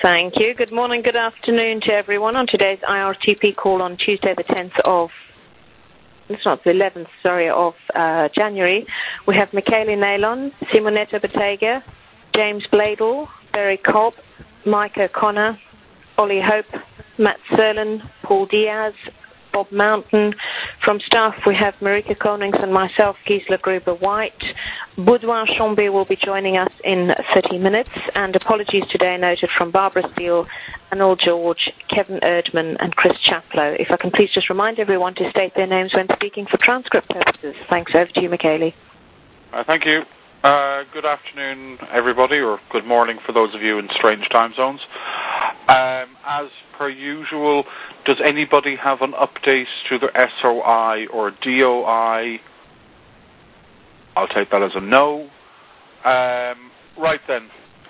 Thank you. Good morning, good afternoon to everyone on today's IRTP call on Tuesday the 11th of January. We have Michele Nalon, Simonetta Bottega, James Bladel, Barry Cobb, Mike O'Connor, Ollie Hope, Matt Serlin, Paul Diaz, Bob Mountain. From staff, we have Marika Konings and myself, Gisela Gruber-White. Baudouin Chambé will be joining us in 30 minutes, and apologies today noted from Barbara Steele, Anil George, Kevin Erdman, and Chris Chaplow. If I can please just remind everyone to state their names when speaking for transcript purposes. Thanks. Over to you, Michele. Thank you. Good afternoon, everybody, or good morning for those of you in strange time zones. As per usual, does anybody have an update to their SOI or DOI? I'll take that as a no. Right then.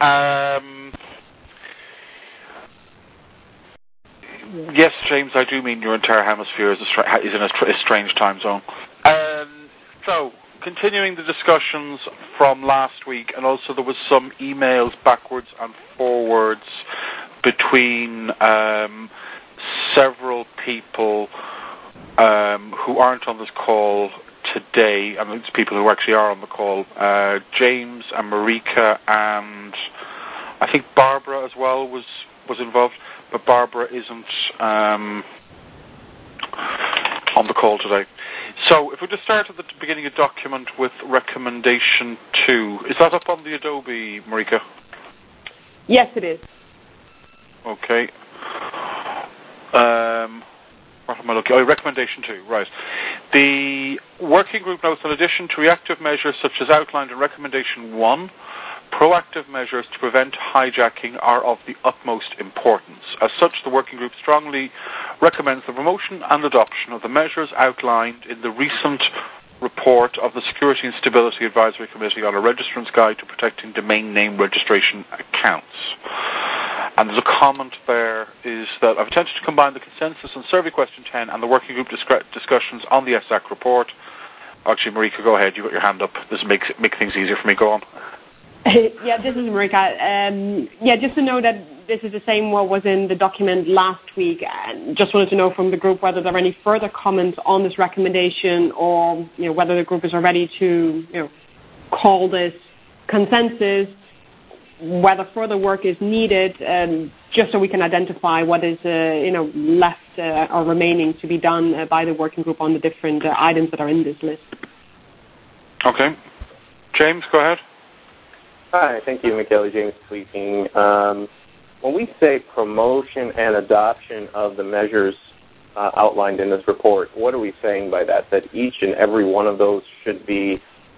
Yes, James, I do mean your entire hemisphere is in a strange time zone. So, continuing the discussions from last week, and also there was some emails backwards and forwards between several people who aren't on this call today. I mean, it's people who actually are on the call. James and Marika, and I think Barbara as well was involved, but Barbara isn't on the call today. So if we just start at the beginning of document with recommendation 2. Is that up on the Adobe, Marika? Yes, it is. Okay. What am I looking? Oh, recommendation 2, right. The working group notes, in addition to reactive measures such as outlined in recommendation 1, proactive measures to prevent hijacking are of the utmost importance. As such, the working group strongly recommends the promotion and adoption of the measures outlined in the recent report of the Security and Stability Advisory Committee on a Registrant's Guide to Protecting Domain Name Registration Accounts. And there's a comment there, is that I've attempted to combine the consensus on survey question 10 and the working group discussions on the SAC report. Actually, Marika, go ahead. You've got your hand up. This makes things easier for me. Go on. Yeah, this is Marika. Just to know that this is the same what was in the document last week. And just wanted to know from the group whether there are any further comments on this recommendation, or whether the group is ready to call this consensus, whether further work is needed, just so we can identify what is left or remaining to be done by the working group on the different items that are in this list. Okay. James, go ahead. Hi, thank you, Michele. James speaking. When we say promotion and adoption of the measures outlined in this report, what are we saying by that? That each and every one of those should be,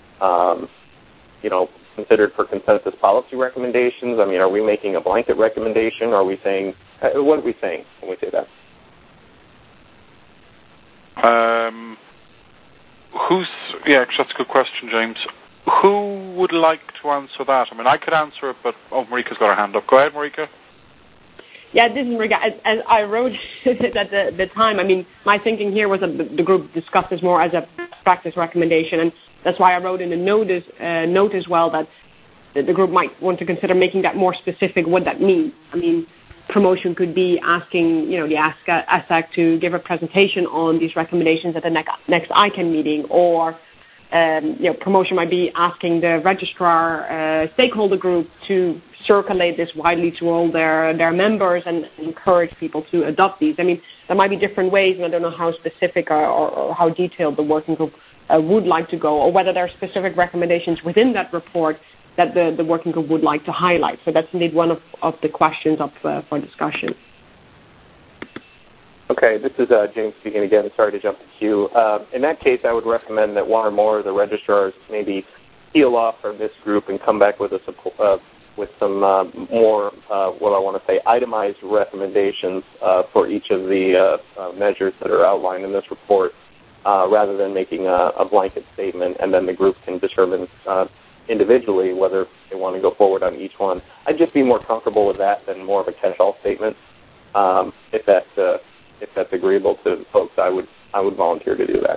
considered for consensus policy recommendations? I mean, are we making a blanket recommendation? Are we saying, what are we saying when we say that? That's a good question, James. Who would like to answer that? I mean, I could answer it, but Marika's got her hand up. Go ahead, Marika. Yeah, this is Marika. As I wrote it at the time, I mean, my thinking here was that the group discussed this more as a practice recommendation, and that's why I wrote in a note as well that the group might want to consider making that more specific, what that means. I mean, promotion could be asking, the ASAC to give a presentation on these recommendations at the next ICANN meeting, or promotion might be asking the registrar stakeholder group to circulate this widely to all their members and encourage people to adopt these. I mean, there might be different ways, and I don't know how specific or how detailed the working group would like to go, or whether there are specific recommendations within that report that the working group would like to highlight. So that's indeed one of the questions up for discussion. Okay, this is James speaking again. Sorry to jump the queue. In that case, I would recommend that one or more of the registrars maybe peel off from this group and come back with some more, what I want to say, itemized recommendations for each of the measures that are outlined in this report, rather than making a blanket statement, and then the group can determine individually whether they want to go forward on each one. I'd just be more comfortable with that than more of a catch-all statement. If that's agreeable to folks, I would volunteer to do that.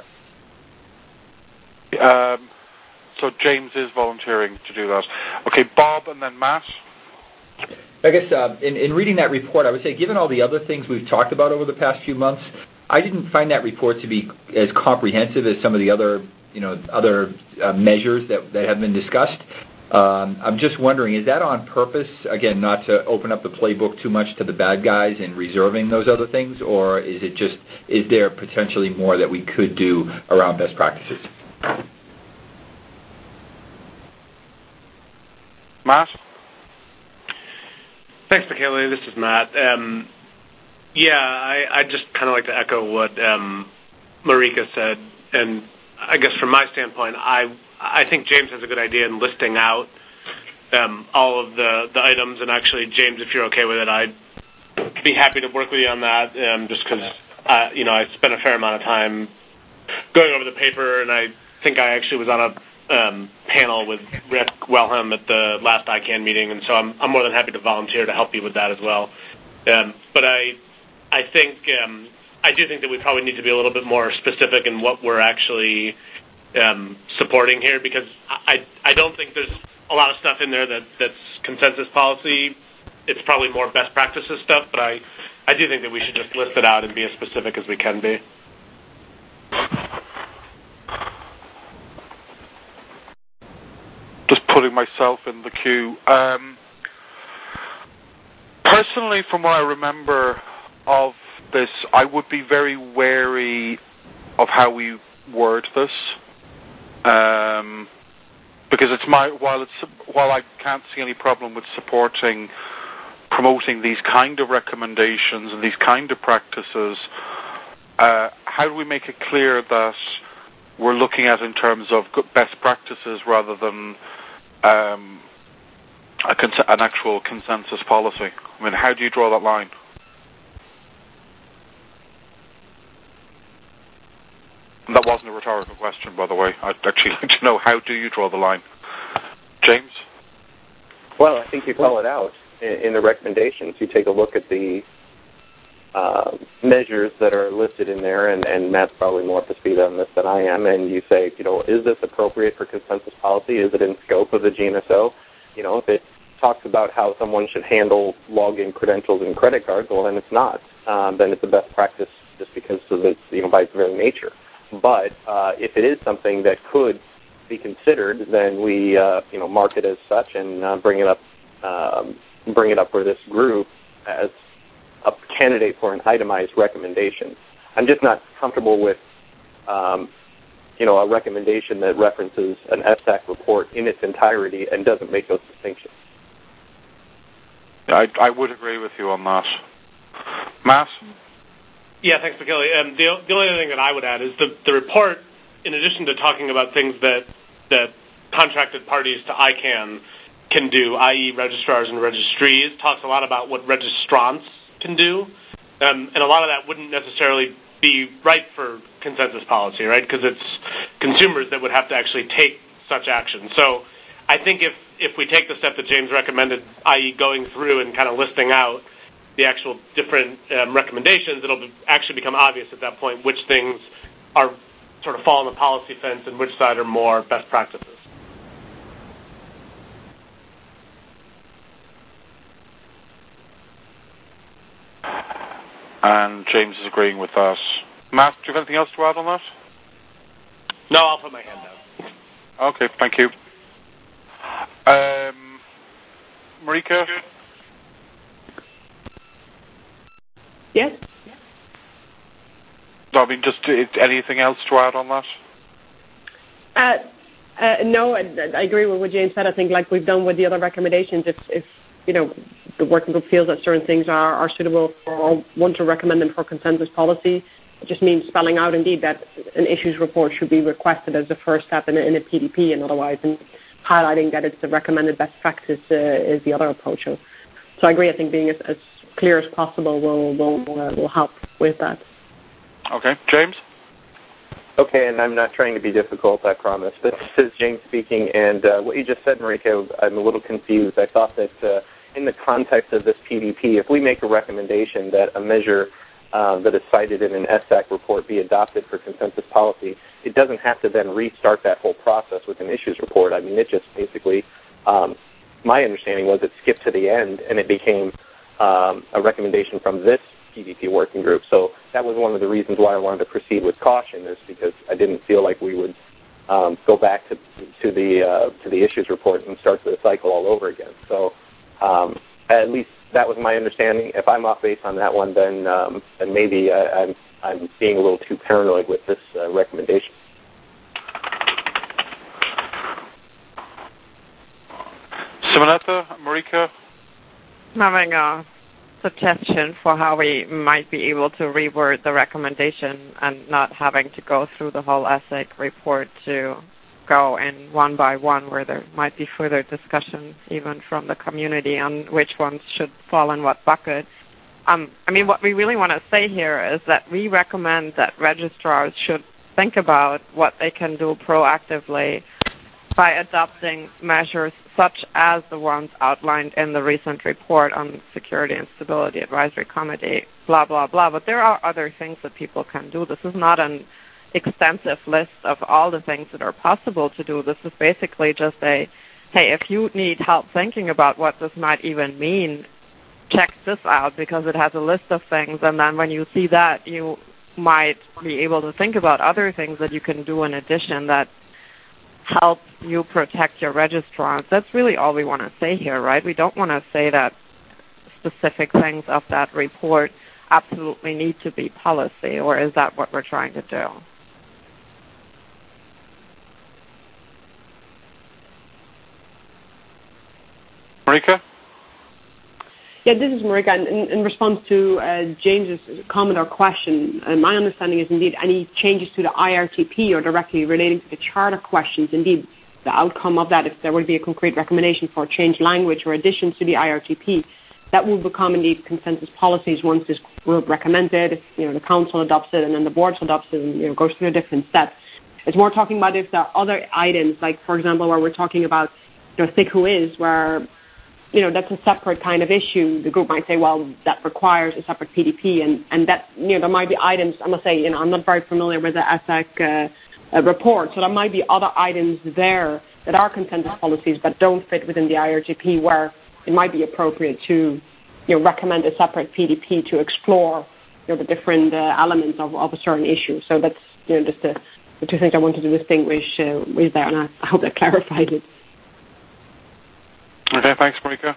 So James is volunteering to do that. Okay, Bob and then Matt. I guess in reading that report, I would say, given all the other things we've talked about over the past few months, I didn't find that report to be as comprehensive as some of the other measures that have been discussed. I'm just wondering, is that on purpose, again, not to open up the playbook too much to the bad guys and reserving those other things, or is there potentially more that we could do around best practices? Matt? Thanks, Michele. This is Matt. I'd just kind of like to echo what Marika said, and I guess from my standpoint, I think James has a good idea in listing out all of the items, and actually, James, if you're okay with it, I'd be happy to work with you on that, just because, I spent a fair amount of time going over the paper, and I think I actually was on a panel with Rick Wellham at the last ICANN meeting, and so I'm more than happy to volunteer to help you with that as well. But I think I do think that we probably need to be a little bit more specific in what we're actually supporting here, because I don't think there's a lot of stuff in there that's consensus policy. It's probably more best practices stuff, but I do think that we should just list it out and be as specific as we can be. Just putting myself in the queue. Personally, from what I remember of this, I would be very wary of how we word this, because while I can't see any problem with promoting these kind of recommendations and these kind of practices, how do we make it clear that we're looking at in terms of best practices rather than an actual consensus policy? I mean, how do you draw that line? And that wasn't a rhetorical question, by the way. I'd actually like to know, how do you draw the line? James? Well, I think you call it out in the recommendations. You take a look at the measures that are listed in there, and Matt's probably more up to speed on this than I am, and you say, is this appropriate for consensus policy? Is it in scope of the GNSO? If it talks about how someone should handle login credentials and credit cards, well, then it's not. Then it's a best practice just because of its, by its very nature. But if it is something that could be considered, then we, mark it as such and bring it up for this group as a candidate for an itemized recommendation. I'm just not comfortable with, a recommendation that references an FSAC report in its entirety and doesn't make those distinctions. I would agree with you on that. Matt? Yeah, thanks, Michele. The only other thing that I would add is the report, in addition to talking about things that contracted parties to ICANN can do, i.e. registrars and registries, talks a lot about what registrants can do, and a lot of that wouldn't necessarily be right for consensus policy, right? Because it's consumers that would have to actually take such action. So I think if we take the step that James recommended, i.e. going through and kind of listing out the actual different recommendations, it'll actually become obvious at that point which things are sort of fall on the policy fence and which side are more best practices. And James is agreeing with that. Matt, do you have anything else to add on that? No, I'll put my hand down. Okay, thank you. Marika? Yes? I mean, just anything else to add on that? No, I agree with what James said. I think like we've done with the other recommendations, if the working group feels that certain things are suitable or want to recommend them for consensus policy, it just means spelling out indeed that an issues report should be requested as the first step in a PDP, and otherwise and highlighting that it's the recommended best practice is the other approach. So I agree. I think being as clear as possible will help with that. Okay, James? Okay, and I'm not trying to be difficult, I promise. This is James speaking, and what you just said, Marika, I'm a little confused. I thought that in the context of this PDP, if we make a recommendation that a measure that is cited in an FSAC report be adopted for consensus policy, it doesn't have to then restart that whole process with an issues report. I mean, it just basically my understanding was it skipped to the end and it became a recommendation from this PDP working group. So that was one of the reasons why I wanted to proceed with caution, is because I didn't feel like we would go back to the issues report and start the cycle all over again. So at least that was my understanding. If I'm off base on that one, then maybe I'm being a little too paranoid with this recommendation. Simonetta, Marika? Having a suggestion for how we might be able to reword the recommendation and not having to go through the whole ESSEC report to go in one by one, where there might be further discussion even from the community on which ones should fall in what bucket. What we really want to say here is that we recommend that registrars should think about what they can do proactively by adopting measures such as the ones outlined in the recent report on Security and Stability Advisory Committee, blah, blah, blah. But there are other things that people can do. This is not an extensive list of all the things that are possible to do. This is basically just hey, if you need help thinking about what this might even mean, check this out, because it has a list of things, and then when you see that, you might be able to think about other things that you can do in addition that help you protect your registrars. That's really all we want to say here, right? We don't want to say that specific things of that report absolutely need to be policy, or is that what we're trying to do? Marika? Yeah, this is Marika. In response to James's comment or question, my understanding is indeed any changes to the IRTP or directly relating to the charter questions, indeed the outcome of that, if there would be a concrete recommendation for change language or additions to the IRTP, that will become indeed consensus policies once this group recommends it, the council adopts it, and then the board adopts it, and goes through the different steps. It's more talking about if there are other items, like, for example, where we're talking about thick who is, where that's a separate kind of issue. The group might say, well, that requires a separate PDP, and that, there might be items, I must say, I'm not very familiar with the ESSEC report, so there might be other items there that are consensus policies but don't fit within the IRGP, where it might be appropriate to, recommend a separate PDP to explore, the different elements of a certain issue. So that's, just the two things I wanted to distinguish with there, and I hope that clarified it. Okay, thanks, Marika.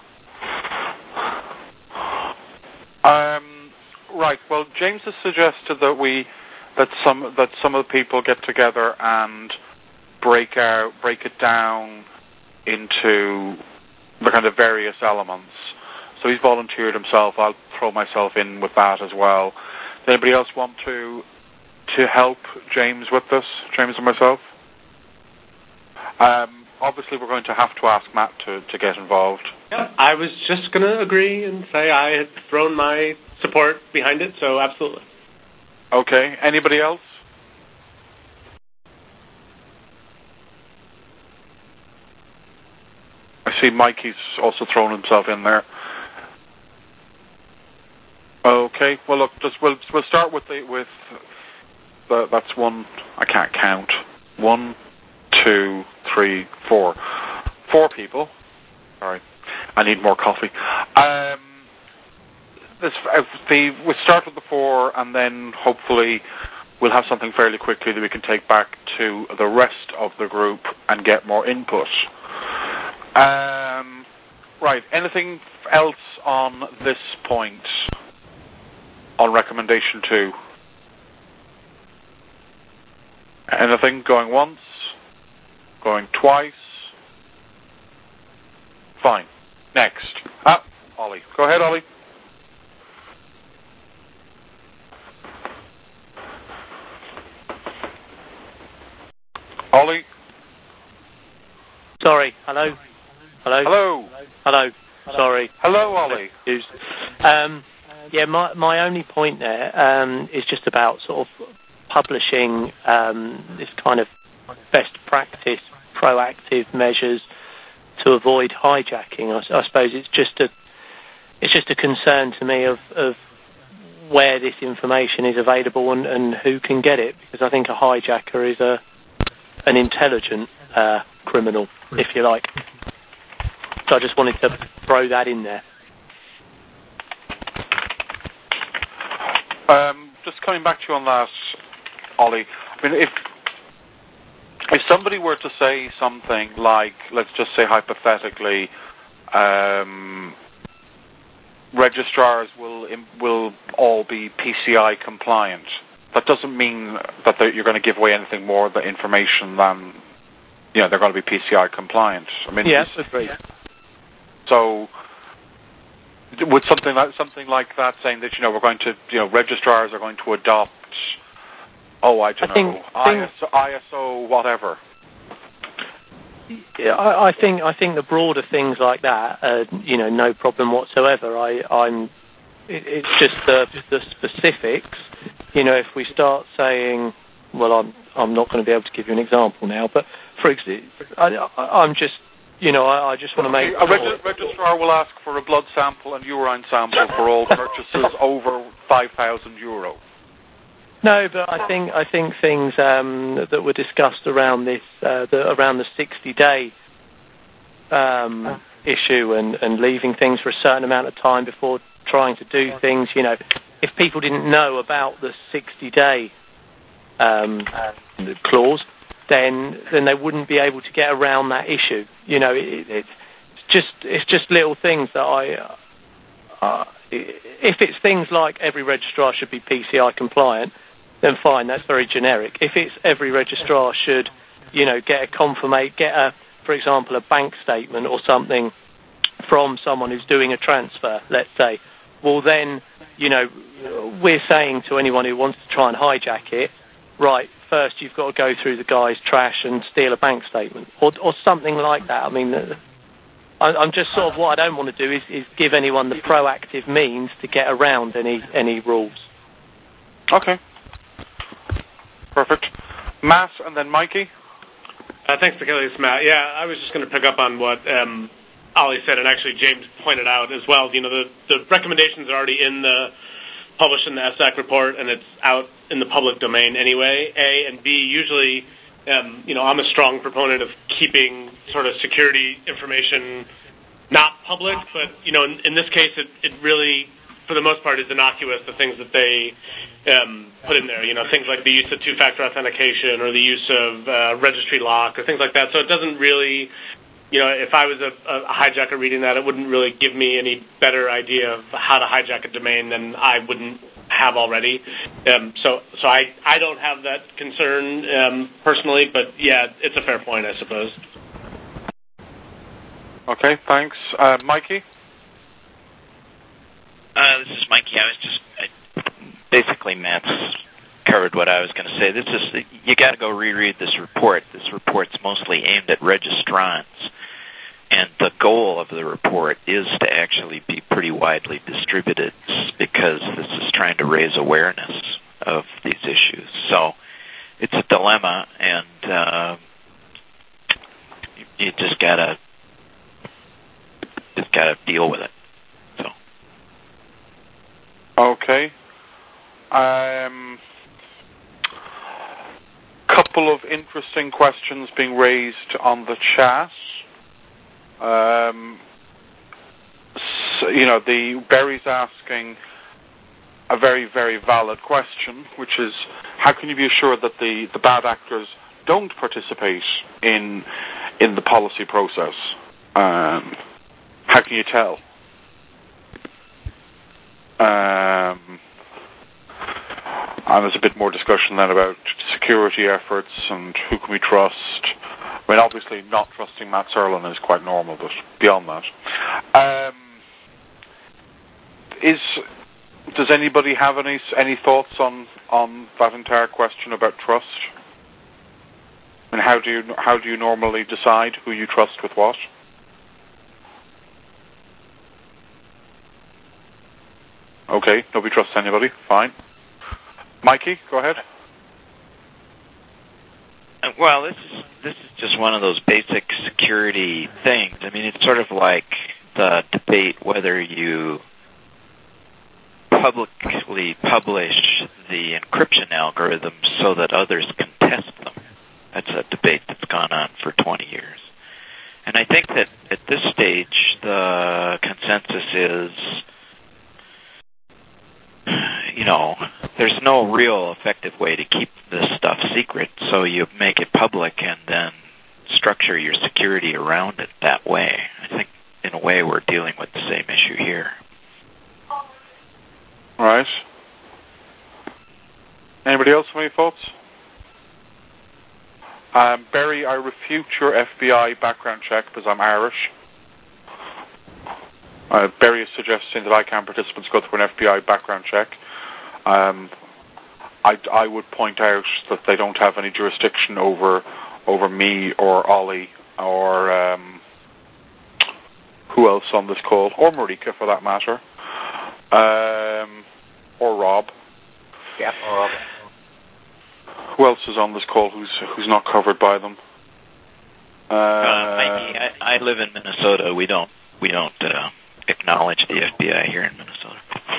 Right. Well, James has suggested that some of the people get together and break it down into the kind of various elements. So he's volunteered himself. I'll throw myself in with that as well. Does anybody else want to help James with this? James and myself. Obviously, we're going to have to ask Matt to get involved. Yeah, I was just going to agree and say I had thrown my support behind it, so absolutely. Okay. Anybody else? I see Mikey's also thrown himself in there. Okay. Well, look, we'll start with that's one. I can't count. 1, 2, 3, 4. 4 people. Sorry, I need more coffee. We'll start with the 4, and then hopefully we'll have something fairly quickly that we can take back to the rest of the group and get more input. Right. Anything else on this point? On recommendation 2? Anything going once? Going twice? Fine. Next. Ollie. Go ahead, Ollie. Ollie? Sorry. Hello? Sorry. Hello, Ollie. Yeah, my only point there is just about sort of publishing this kind of best practice, proactive measures to avoid hijacking. I suppose it's just a concern to me of where this information is available and who can get it, because I think a hijacker is an intelligent criminal, if you like. So I just wanted to throw that in there. Just coming back to you on that, Ollie. I mean, if somebody were to say something like, let's just say hypothetically, registrars will all be PCI compliant. That doesn't mean that you're going to give away anything more of the information than, they're going to be PCI compliant. I mean, yes, agreed. So, would something like that, saying that we're going to, registrars are going to adopt, ISO whatever. Yeah, I think the broader things like that, no problem whatsoever. It's just the specifics. If we start saying, well, I'm not going to be able to give you an example now, but for example, I just want to make a registrar will ask for a blood sample and urine sample for all purchases over €5,000. No, but I think things that were discussed around this, around the 60-day issue and leaving things for a certain amount of time before trying to do things. If people didn't know about the 60-day clause, then they wouldn't be able to get around that issue. It's just little things that if it's things like every registrar should be PCI compliant, then fine, that's very generic. If it's every registrar should, for example, a bank statement or something from someone who's doing a transfer, let's say, well then, we're saying to anyone who wants to try and hijack it, right, first you've got to go through the guy's trash and steal a bank statement or something like that. I mean, I'm just sort of, what I don't want to do is give anyone the proactive means to get around any rules. Okay. Perfect. Matt and then Mikey. Thanks, Michaela. It's Matt. Yeah, I was just going to pick up on what Ollie said, and actually James pointed out as well. The recommendations are already published in the SAC report, and it's out in the public domain anyway, A, and B, usually, I'm a strong proponent of keeping sort of security information not public, but, in this case, it really, for the most part, is innocuous, the things that they put in there, things like the use of two-factor authentication or the use of registry lock or things like that. So it doesn't really, if I was a hijacker reading that, it wouldn't really give me any better idea of how to hijack a domain than I wouldn't have already. So I don't have that concern personally, but yeah, it's a fair point, I suppose. Okay, thanks. Mikey? This is Mikey. Basically, Matt's covered what I was going to say. You got to go reread this report. This report's mostly aimed at registrants, and the goal of the report is to actually be pretty widely distributed because this is trying to raise awareness of these issues. So it's a dilemma, and you just gotta deal with it. Okay. Couple of interesting questions being raised on the chat. Barry's asking a very, very valid question, which is, how can you be assured that the bad actors don't participate in the policy process? How can you tell? And there's a bit more discussion then about security efforts and who can we trust. I mean, obviously not trusting Matt Serlin is quite normal, but beyond that. Does anybody have any thoughts on that entire question about trust? And how do you normally decide who you trust with what? Okay, nobody trusts anybody. Fine. Mikey, go ahead. Well, this is just one of those basic security things. I mean, it's sort of like the debate whether you publicly publish the encryption algorithms so that others can test them. That's a debate that's gone on for 20 years. And I think that at this stage, the consensus is, there's no real effective way to keep this stuff secret, so you make it public and then structure your security around it that way. I think, in a way, we're dealing with the same issue here. All right. Anybody else have any thoughts? Barry, I refute your FBI background check because I'm Irish. Barry is suggesting that ICANN participants go through an FBI background check. I would point out that they don't have any jurisdiction over me or Ollie or who else on this call, or Marika for that matter, or Rob. Yeah, or Rob. Who else is on this call who's not covered by them? I live in Minnesota. We don't acknowledge the FBI here in Minnesota.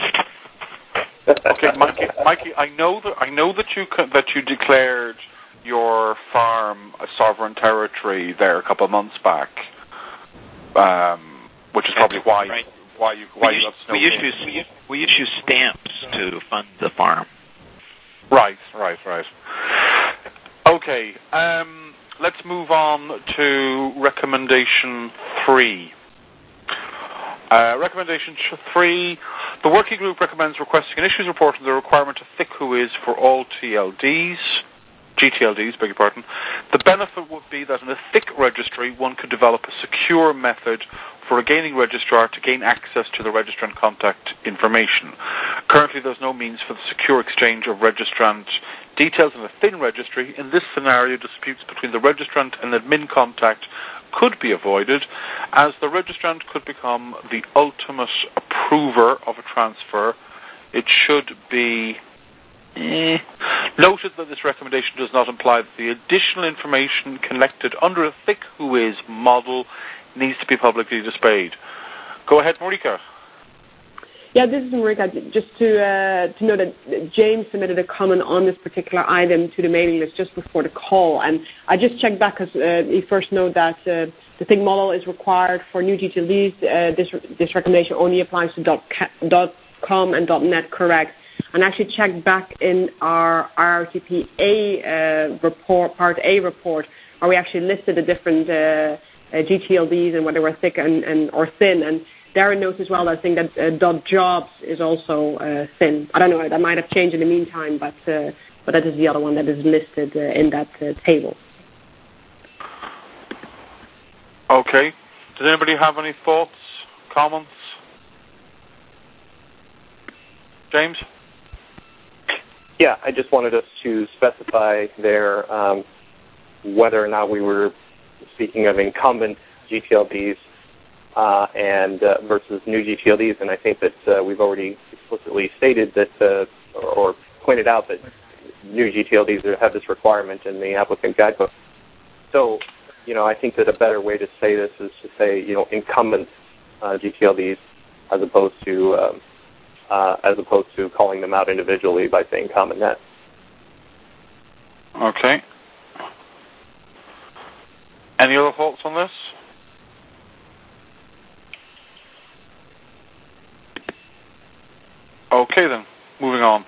Okay, Mikey, I know that you declared your farm a sovereign territory there a couple of months back, which is probably why you got snowed. We issue stamps to fund the farm. Right. Okay, let's move on to recommendation 3. Recommendation 3, the working group recommends requesting an issues report on the requirement of ThickWhois for all GTLDs, beg your pardon. The benefit would be that in a thick registry, one could develop a secure method for a gaining registrar to gain access to the registrant contact information. Currently, there's no means for the secure exchange of registrant details in a thin registry. In this scenario, disputes between the registrant and admin contact could be avoided, as the registrant could become the ultimate approver of a transfer. It should be noted that this recommendation does not imply that the additional information collected under a ThickWhois model needs to be publicly displayed. Go ahead, Marika. Yeah, this is Marika. Just to know that James submitted a comment on this particular item to the mailing list just before the call, and I just checked back because he first noted that the THIC model is required for new GTLDs. This recommendation only applies to .com and .net, correct? And actually checked back in our IRTP report, Part A report, where we actually listed the different GTLDs and whether they were thick or thin. And there it notes as well, I think that .jobs is also thin. I don't know, that might have changed in the meantime, but that is the other one that is listed in that table. Okay. Does anybody have any thoughts, comments? James? Yeah, I just wanted us to specify there whether or not we were speaking of incumbent GTLDs and versus new GTLDs, and I think that we've already explicitly stated that or pointed out that new GTLDs have this requirement in the applicant guidebook. So, I think that a better way to say this is to say, incumbent GTLDs as opposed to calling them out individually by saying common net. Okay. Any other thoughts on this? Okay then, moving on.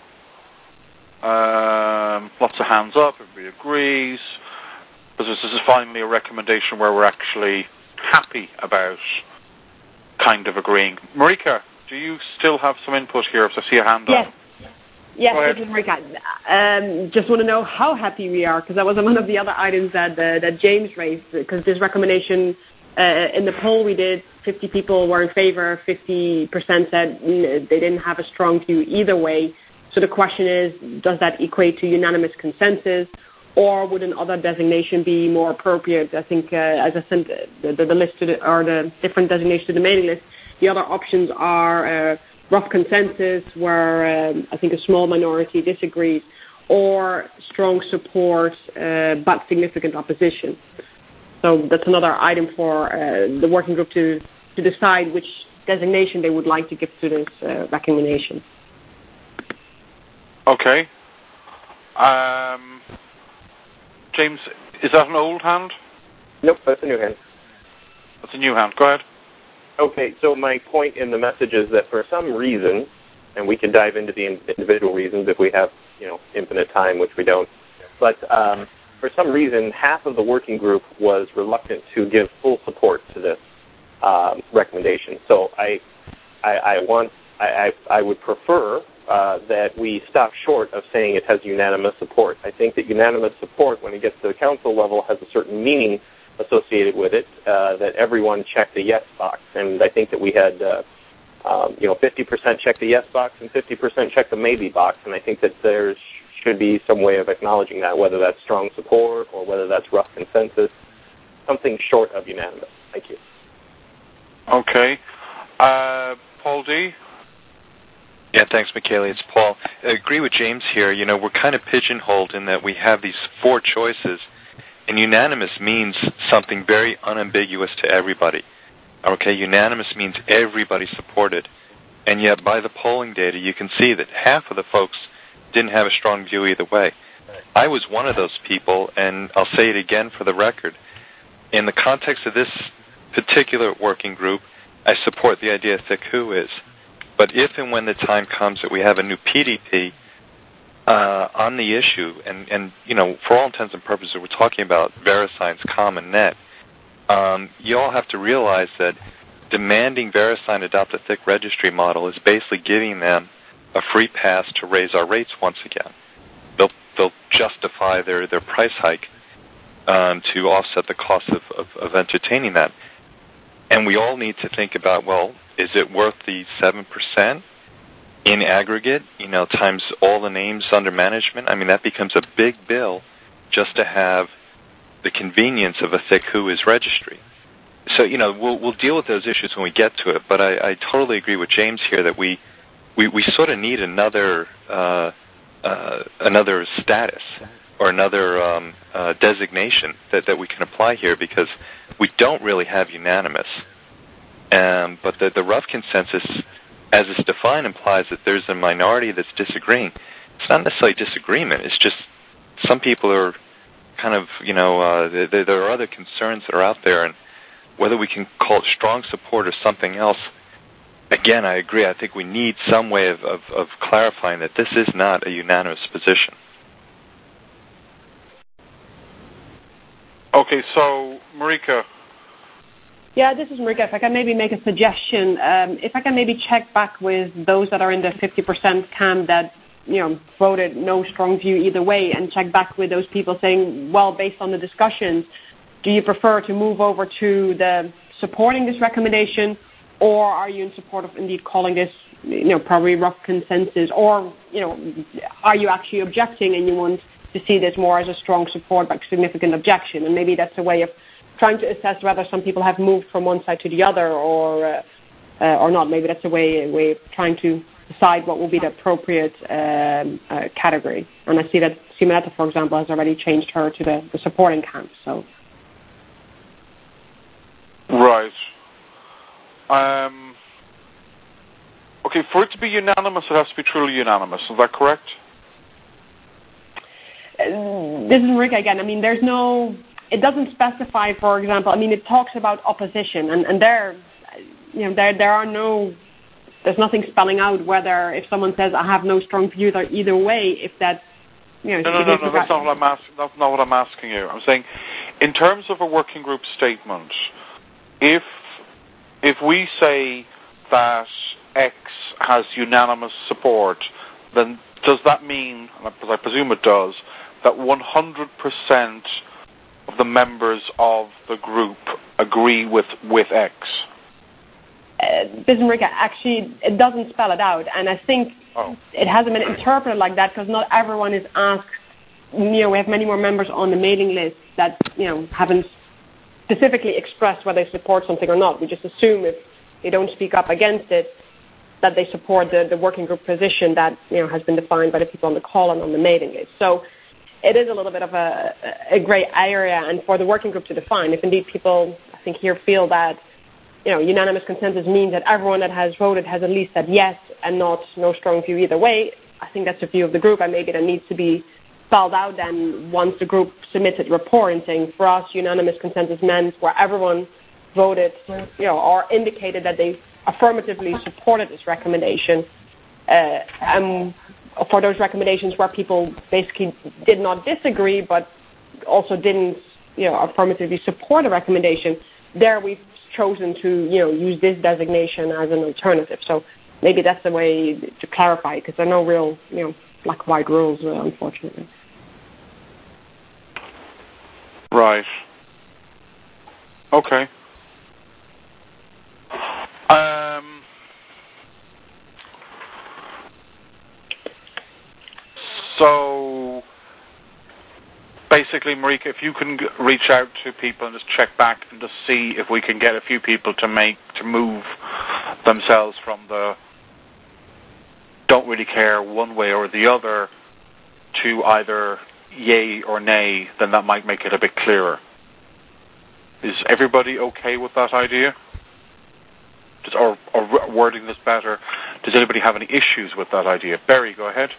Lots of hands up, everybody agrees. Because this is finally a recommendation where we're actually happy about kind of agreeing. Marika, do you still have some input here? So I see a hand up. Yes, this is Marika. Just want to know how happy we are, because that was one of the other items that James raised, because this recommendation, in the poll we did, 50 people were in favor, 50% said they didn't have a strong view either way. So the question is, does that equate to unanimous consensus, or would another designation be more appropriate? I think, as I sent the list or the different designations to the mailing list, the other options are rough consensus, where I think a small minority disagrees, or strong support but significant opposition. So that's another item for the working group to decide which designation they would like to give to this recommendation. Okay. James, is that an old hand? Nope, that's a new hand. That's a new hand. Go ahead. Okay, so my point in the message is that for some reason, and we can dive into the individual reasons if we have, infinite time, which we don't, but for some reason, half of the working group was reluctant to give full support to this recommendation. So I would prefer that we stop short of saying it has unanimous support. I think that unanimous support, when it gets to the council level, has a certain meaning associated with it, that everyone checked the yes box. And I think that we had, 50% check the yes box and 50% check the maybe box. And I think that there should be some way of acknowledging that, whether that's strong support or whether that's rough consensus, something short of unanimous. Thank you. Okay. Paul D.? Yeah, thanks, Michele. It's Paul. I agree with James here. We're kind of pigeonholed in that we have these 4 choices, and unanimous means something very unambiguous to everybody. Okay, unanimous means everybody supported. And yet, by the polling data, you can see that half of the folks didn't have a strong view either way. I was one of those people, and I'll say it again for the record. In the context of this particular working group, I support the idea thick who is. But if and when the time comes that we have a new PDP on the issue, and for all intents and purposes, we're talking about VeriSign's common net, you all have to realize that demanding VeriSign adopt a thick registry model is basically giving them a free pass to raise our rates once again. They'll justify their price hike to offset the cost of entertaining that. And we all need to think about, well, is it worth the 7% in aggregate, times all the names under management? I mean, that becomes a big bill just to have the convenience of a thick whois registry. So, we'll deal with those issues when we get to it, but I totally agree with James here that we sort of need another status or another designation that we can apply here, because we don't really have unanimous. But the rough consensus, as it's defined, implies that there's a minority that's disagreeing. It's not necessarily disagreement. It's just some people are kind of, there are other concerns that are out there, and whether we can call it strong support or something else, again, I agree. I think we need some way of clarifying that this is not a unanimous position. Okay, so, Marika. Yeah, this is Marika. If I can maybe make a suggestion, if I can maybe check back with those that are in the 50% camp that, voted no strong view either way, and check back with those people saying, well, based on the discussions, do you prefer to move over to the supporting this recommendation, or are you in support of indeed calling this, probably rough consensus, or, are you actually objecting and you want to see this more as a strong support but significant objection? And maybe that's a way of trying to assess whether some people have moved from one side to the other or not. Maybe that's a way of trying to decide what will be the appropriate category. And I see that Simonetta, for example, has already changed her to the supporting camp. So. Right. Okay, for it to be unanimous, it has to be truly unanimous. Is that correct? This is Marika again. I mean, it doesn't specify, for example, it talks about opposition, and there's nothing spelling out whether if someone says, I have no strong view either way, if that, No, that's not what I'm asking. That's not what I'm asking you. I'm saying, in terms of a working group statement, if we say that X has unanimous support, then does that mean, because I presume it does, that 100% of the members of the group agree with X? This is Marika. Actually, it doesn't spell it out, and I think it hasn't been interpreted like that because not everyone is asked. We have many more members on the mailing list that haven't specifically expressed whether they support something or not. We just assume if they don't speak up against it, that they support the working group position that has been defined by the people on the call and on the mailing list. So it is a little bit of a gray area, and for the working group to define, if indeed people, I think here, feel that unanimous consensus means that everyone that has voted has at least said yes and not no strong view either way, I think that's the view of the group, and maybe that needs to be spelled out then once the group submits its report and saying, for us, unanimous consensus meant where everyone voted, or indicated that they affirmatively supported this recommendation. For those recommendations where people basically did not disagree, but also didn't, affirmatively support a recommendation, there we've chosen to, use this designation as an alternative. So maybe that's the way to clarify, because there are no real, black-white rules, unfortunately. Right. Okay. So basically, Marika, if you can reach out to people and just check back and just see if we can get a few people to move themselves from the don't really care one way or the other to either yay or nay, then that might make it a bit clearer. Is everybody okay with that idea? Or wording this better, does anybody have any issues with that idea? Barry, go ahead.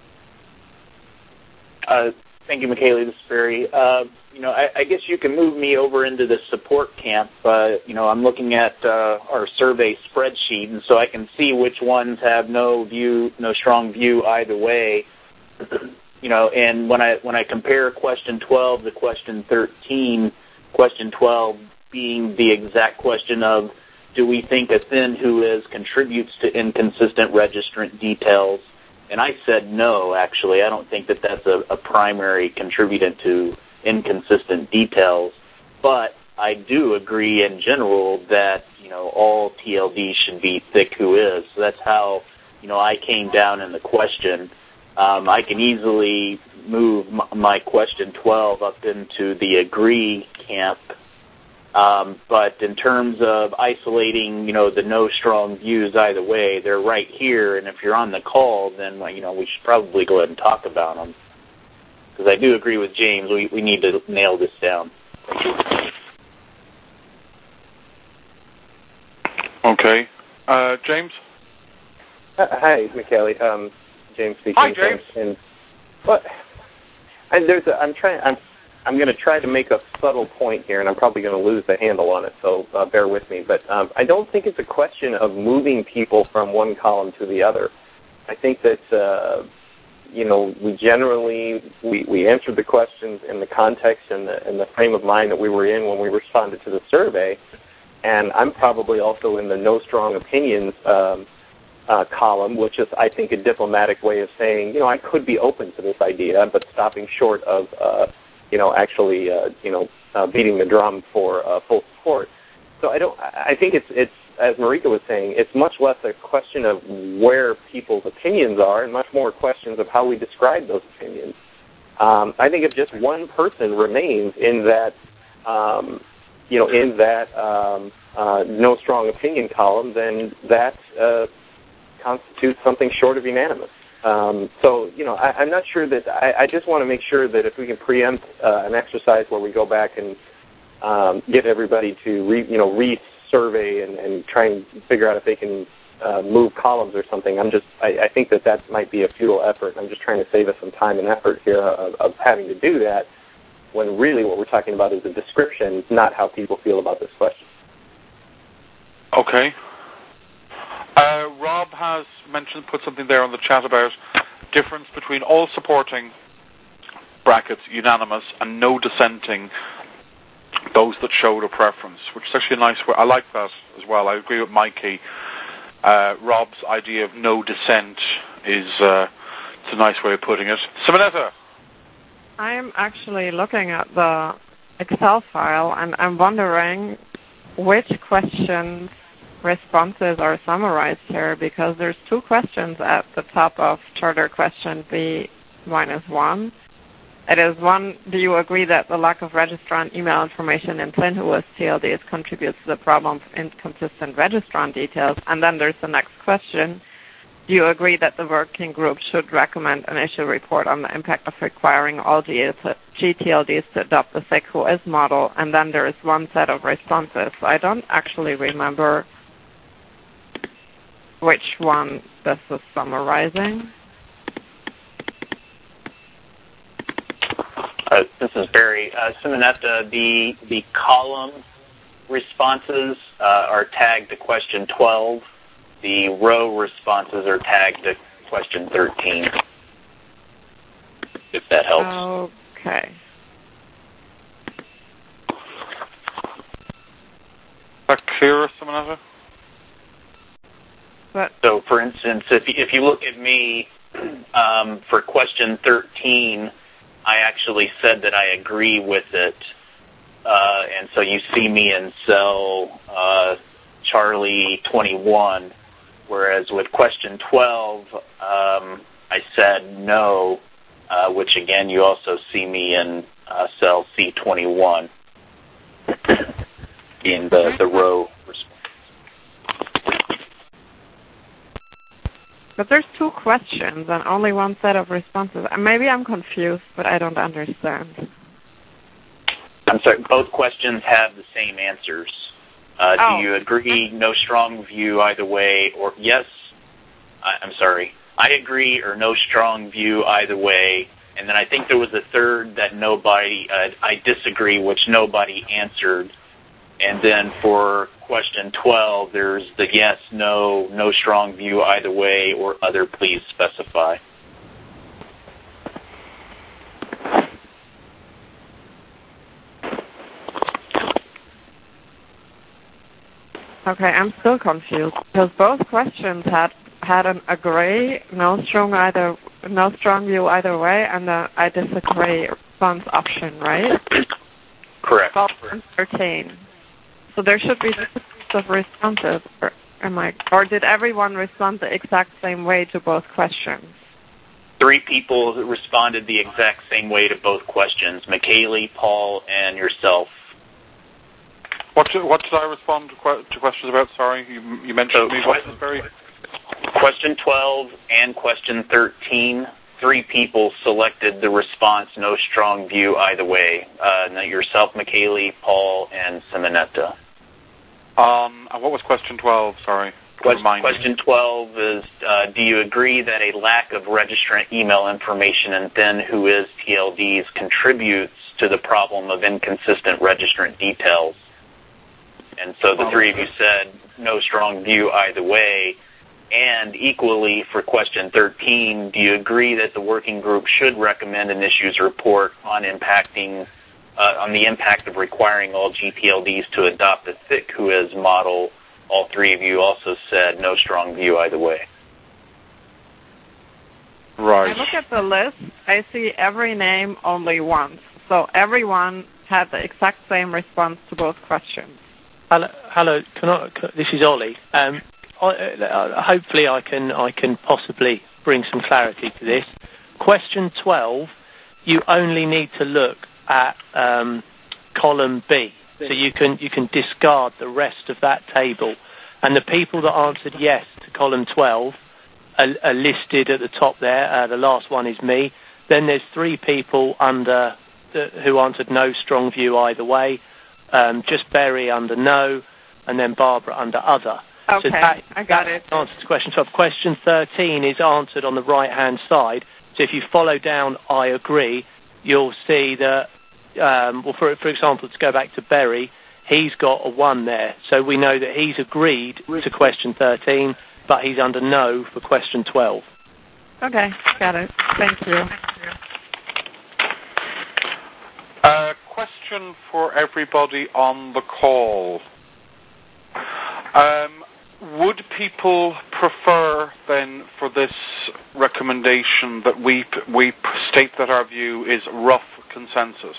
Thank you, Michaeli. This is Barry. I guess you can move me over into the support camp. I'm looking at our survey spreadsheet, and so I can see which ones have no strong view either way. And when I compare question 12 to question 13, question 12 being the exact question of, do we think a thin who contributes to inconsistent registrant details? And I said no, actually. I don't think that that's a primary contributor to inconsistent details. But I do agree in general that, all TLDs should be thick who is. So that's how, I came down in the question. I can easily move my question 12 up into the agree camp. But in terms of isolating, the no strong views either way, they're right here. And if you're on the call, then, we should probably go ahead and talk about them. Because I do agree with James. We need to nail this down. Thank you. Okay. James? Hi, Michaeli. James speaking. Hi, James. I'm going to try to make a subtle point here, and I'm probably going to lose the handle on it, so bear with me. But I don't think it's a question of moving people from one column to the other. I think that, we generally, we answered the questions in the context and the frame of mind that we were in when we responded to the survey. And I'm probably also in the no strong opinions column, which is, I think, a diplomatic way of saying, I could be open to this idea, but stopping short of actually beating the drum for full support. So I think it's as Marika was saying, it's much less a question of where people's opinions are and much more questions of how we describe those opinions. I think if just one person remains in that, no strong opinion column, then that constitutes something short of unanimous. I'm not sure that I just want to make sure that if we can preempt an exercise where we go back and get everybody to re-survey and try and figure out if they can move columns or something. I think that might be a futile effort. I'm just trying to save us some time and effort here of having to do that when really what we're talking about is a description, not how people feel about this question. Okay. Rob has put something there on the chat about difference between all supporting brackets unanimous and no dissenting, those that showed a preference, which is actually a nice way. I like that as well. I agree with Mikey. Rob's idea of no dissent is it's a nice way of putting it. Simonetta? I am actually looking at the Excel file, and I'm wondering which questions responses are summarized here, because there's two questions at the top of charter question B-1. It is one, do you agree that the lack of registrant email information in Flynn who was TLDs contributes to the problem of inconsistent registrant details? And then there's the next question, do you agree that the working group should recommend an issue report on the impact of requiring all GTLDs to adopt the thick who is model? And then there is one set of responses. I don't actually remember which one this is summarizing. This is Barry. Simonetta, the column responses are tagged to question 12. The row responses are tagged to question 13, if that helps. Okay. Is that clear, Simonetta? So, for instance, if you look at me for question 13, I actually said that I agree with it. And so you see me in cell Charlie 21, whereas with question 12, I said no, which again you also see me in cell C21 in the row response. But there's 2 questions and only one set of responses. Maybe I'm confused, but I don't understand. I'm sorry, both questions have the same answers. Do you agree, no strong view either way, or yes, I'm sorry, I agree or no strong view either way, and then I think there was a third that nobody, I disagree, which nobody answered. And then for question 12, there's the yes, no strong view either way, or other, please specify. Okay, I'm still confused because both questions had an agree, no strong view either way, and I disagree response option, right? Correct. 12 and 13. So there should be 2 sets of responses, or did everyone respond the exact same way to both questions? 3 people responded the exact same way to both questions, McKaylee, Paul, and yourself. What did I respond to questions about? Sorry, you mentioned me. Question 12 and question 13, 3 people selected the response, no strong view either way. Yourself, McKaylee, Paul, and Simonetta. And what was question 12? Sorry. Question 12 is, do you agree that a lack of registrant email information and then who is TLDs contributes to the problem of inconsistent registrant details? And so the 3 of you said no strong view either way. And equally for question 13, do you agree that the working group should recommend an issues report on the impact of requiring all GTLDs to adopt a thick WHOIS model? All 3 of you also said no strong view either way. Right. I look at the list, I see every name only once. So everyone had the exact same response to both questions. Hello. This is Ollie. Hopefully I can possibly bring some clarity to this. Question 12, you only need to look at column B. So you can discard the rest of that table. And the people that answered yes to column 12 are listed at the top there. The last one is me. Then there's 3 people who answered no strong view either way. Just Barry under no, and then Barbara under other. Okay, so I got it. Answers to question 12. Question 13 is answered on the right-hand side. So if you follow down I agree, you'll see that, for example, to go back to Barry, he's got a 1 there. So we know that he's agreed to question 13, but he's under no for question 12. Okay, got it. Thank you. Question for everybody on the call. Would people prefer then for this recommendation that we state that our view is rough consensus?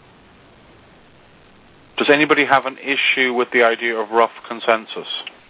Does anybody have an issue with the idea of rough consensus?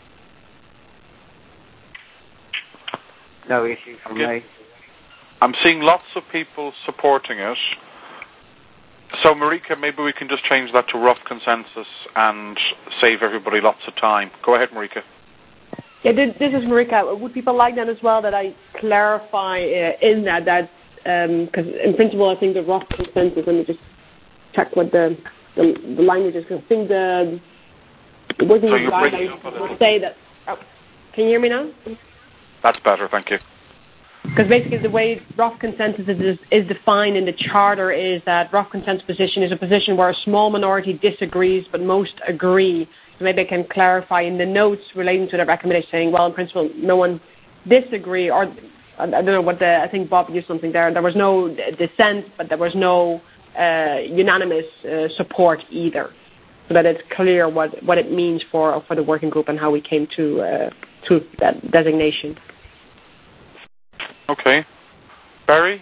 No issue from me. I'm seeing lots of people supporting it. So, Marika, maybe we can just change that to rough consensus and save everybody lots of time. Go ahead, Marika. Yeah, this is Marika. Would people like that as well, that I clarify in that because in principle I think the rough consensus, let me just check what the language is, because I think the working group guidelines would say that. Oh, can you hear me now? That's better, thank you. Because basically the way rough consensus is defined in the charter is that rough consensus position is a position where a small minority disagrees but most agree. So maybe I can clarify in the notes relating to the recommendation saying, well, in principle, no one disagree, or I don't know what I think Bob used something there. There was no dissent, but there was no unanimous support either. So that it's clear what it means for the working group and how we came to that designation. Okay. Barry?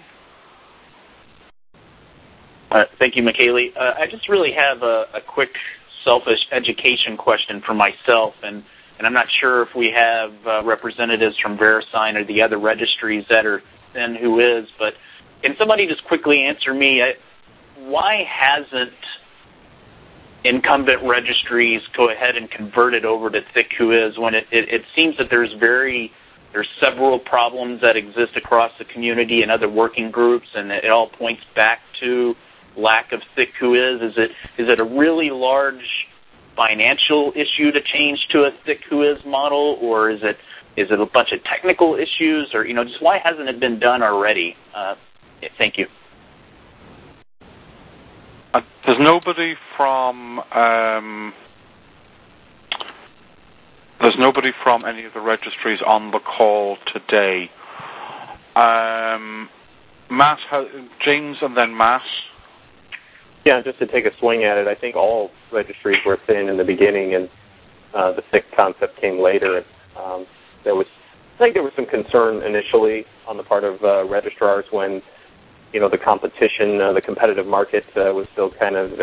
Thank you, Michaeli. I just really have a quick selfish education question for myself, and I'm not sure if we have representatives from VeriSign or the other registries that are in who is, but can somebody just quickly answer me, why hasn't incumbent registries go ahead and convert it over to ThickWhois when it seems that there's several problems that exist across the community and other working groups, and it all points back to lack of ThickWhois. Is it a really large financial issue to change to a ThickWhois model, or is it a bunch of technical issues, or just why hasn't it been done already? Thank you. There's nobody from any of the registries on the call today. Matt, James, and then Matt. Yeah, just to take a swing at it, I think all registries were thin in the beginning, and the thick concept came later. I think there was some concern initially on the part of registrars when, the competition, the competitive market was still kind of,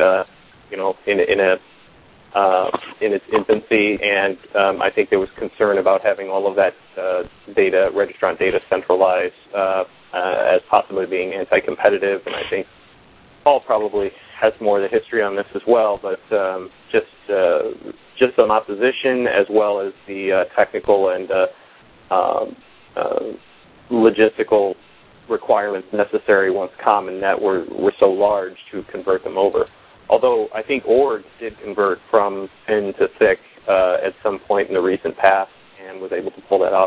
in its infancy, and I think there was concern about having all of that registrant data centralized as possibly being anti-competitive, and I think Paul probably has more of the history on this as well, but just some opposition as well as the technical and logistical requirements necessary once CommonNet were so large to convert them over. Although I think org did convert from thin to thick at some point in the recent past and was able to pull that off.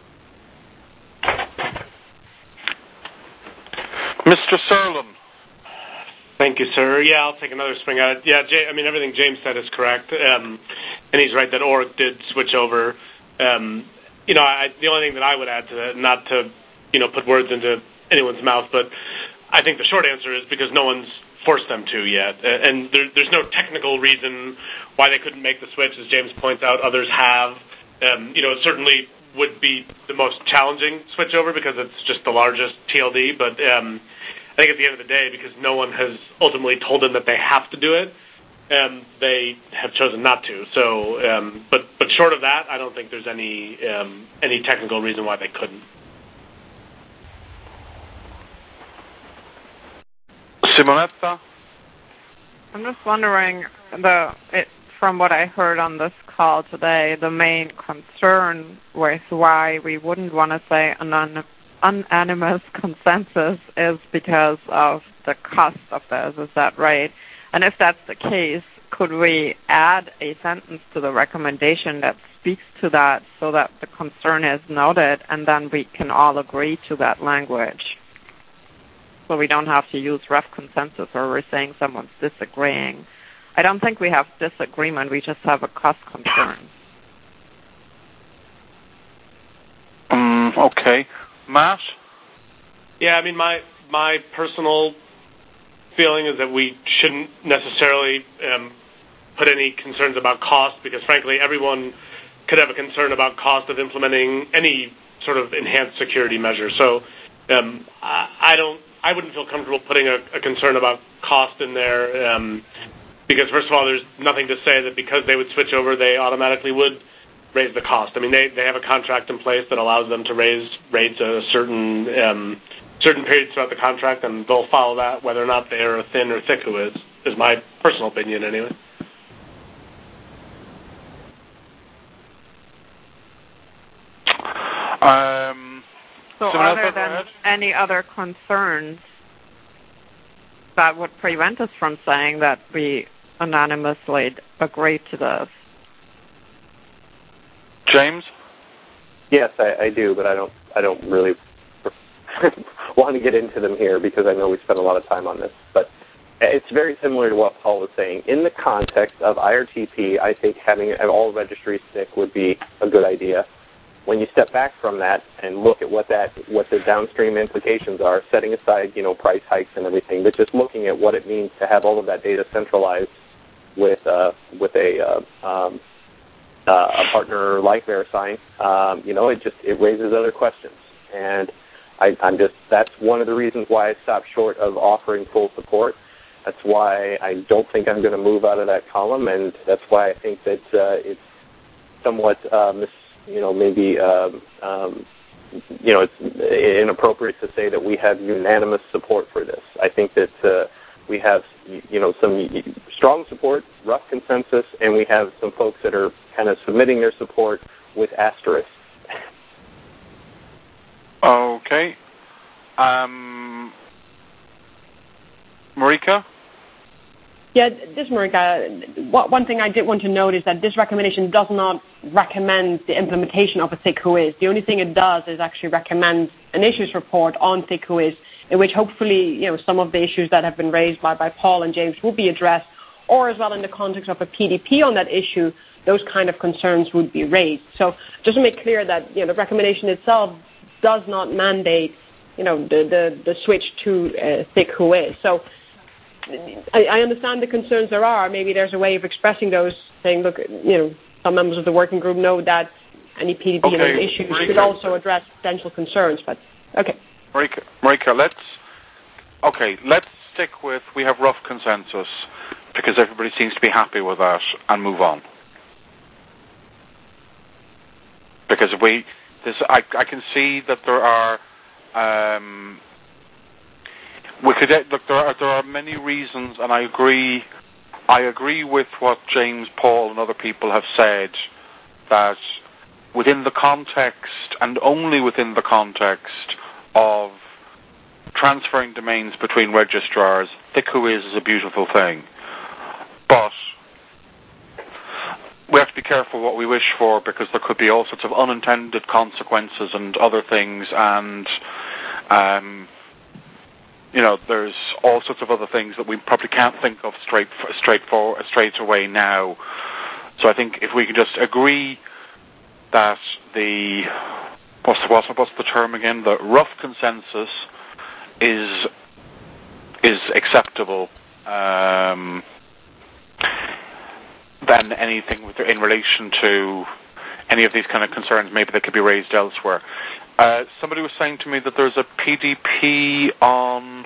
Mr. Serlin. Thank you, sir. Yeah, I'll take another swing at it. Yeah, everything James said is correct, and he's right that org did switch over. The only thing that I would add to that, not to put words into anyone's mouth, but I think the short answer is because no one's forced them to yet, and there's no technical reason why they couldn't make the switch, as James points out. Others have. It certainly would be the most challenging switchover because it's just the largest TLD, but I think at the end of the day, because no one has ultimately told them that they have to do it, they have chosen not to. So, but short of that, I don't think there's any technical reason why they couldn't. Simonetta? I'm just wondering, from what I heard on this call today, the main concern with why we wouldn't want to say unanimous consensus is because of the cost of this. Is that right? And if that's the case, could we add a sentence to the recommendation that speaks to that so that the concern is noted and then we can all agree to that language? So we don't have to use rough consensus or we're saying someone's disagreeing. I don't think we have disagreement. We just have a cost concern. Okay. Matt? Yeah, my personal feeling is that we shouldn't necessarily put any concerns about cost because, frankly, everyone could have a concern about cost of implementing any sort of enhanced security measure. So I wouldn't feel comfortable putting a concern about cost in there because, first of all, there's nothing to say that because they would switch over, they automatically would raise the cost. They have a contract in place that allows them to raise rates at a certain periods throughout the contract, and they'll follow that whether or not they're a thin or thick who is my personal opinion anyway. So other than any other concerns that would prevent us from saying that we unanimously agree to this? James? Yes, I do, but I don't really want to get into them here because I know we spent a lot of time on this. But it's very similar to what Paul was saying. In the context of IRTP, I think having all registries stick would be a good idea. When you step back from that and look at what the downstream implications are, setting aside, price hikes and everything, but just looking at what it means to have all of that data centralized with a partner like VeriSign, it raises other questions. And that's one of the reasons why I stopped short of offering full support. That's why I don't think I'm going to move out of that column, and that's why I think that it's somewhat it's inappropriate to say that we have unanimous support for this. I think that we have, some strong support, rough consensus, and we have some folks that are kind of submitting their support with asterisks. Okay. Marika? Yeah, this is Marika. One thing I did want to note is that this recommendation does not recommend the implementation of a ThickWhois. The only thing it does is actually recommend an issues report on ThickWhois, in which hopefully, some of the issues that have been raised by Paul and James will be addressed, or as well in the context of a PDP on that issue, those kind of concerns would be raised. So just to make clear that, the recommendation itself does not mandate, the switch to ThickWhois. So I understand the concerns there are. Maybe there's a way of expressing those, saying, look, some members of the working group know that any PDP issues could also address potential concerns. But okay. Marika, let's stick with we have rough consensus because everybody seems to be happy with that and move on. Because I can see that there are. There are many reasons, and I agree with what James, Paul, and other people have said, that within the context, and only within the context, of transferring domains between registrars, ThickWhois is a beautiful thing. But we have to be careful what we wish for, because there could be all sorts of unintended consequences and other things, and there's all sorts of other things that we probably can't think of straight away now. So I think if we can just agree that what's the term again? The rough consensus is acceptable. Then anything in relation to any of these kind of concerns, maybe they could be raised elsewhere. Somebody was saying to me that there's a PDP on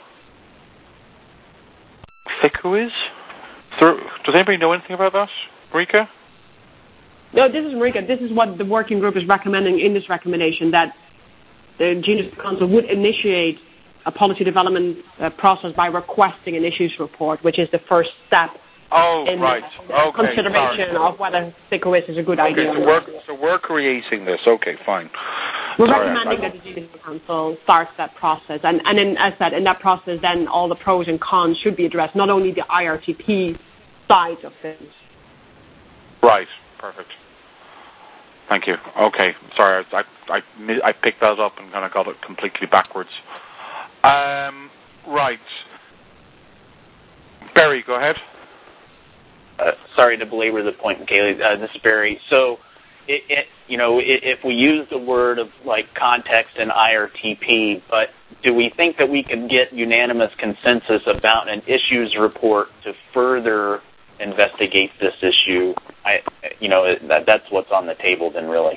ThickWhois. Does anybody know anything about that, Marika? No, this is Marika. This is what the working group is recommending in this recommendation, that the GNOS Council would initiate a policy development process by requesting an issues report, which is the first step in consideration of whether ThickWhois is a good idea or not. So we're creating this. Okay, fine. We're recommending that the GNOS Council starts that process. And as said, in that process, then all the pros and cons should be addressed, not only the IRTP side of things. Right. Perfect. Thank you. Okay. Sorry, I picked that up and kind of got it completely backwards. Right. Barry, go ahead. Sorry to belabor the point, Michaeli. This is Barry. So, if we use the word of context and IRTP, but do we think that we could get unanimous consensus about an issues report to further investigate this issue? That's what's on the table then, really.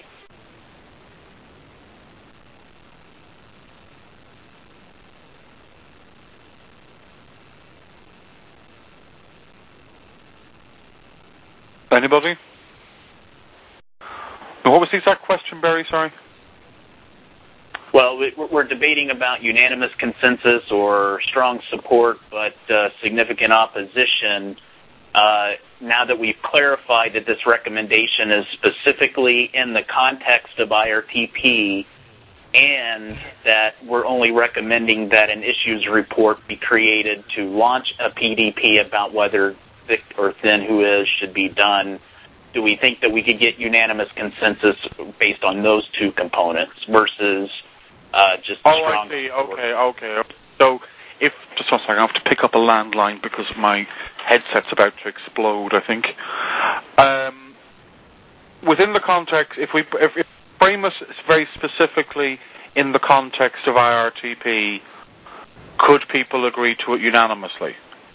Anybody? What was the exact question, Barry? Sorry. Well, we're debating about unanimous consensus or strong support, but significant opposition. Now that we've clarified that this recommendation is specifically in the context of IRTP, and that we're only recommending that an issues report be created to launch a PDP about whether thick or thin WHOIS should be done, do we think that we could get unanimous consensus based on those two components versus just Oh, strong. I see. Okay. So, just one second, I have to pick up a landline because my headset's about to explode, I think. Within the context, if frame us very specifically in the context of IRTP, could people agree to it unanimously?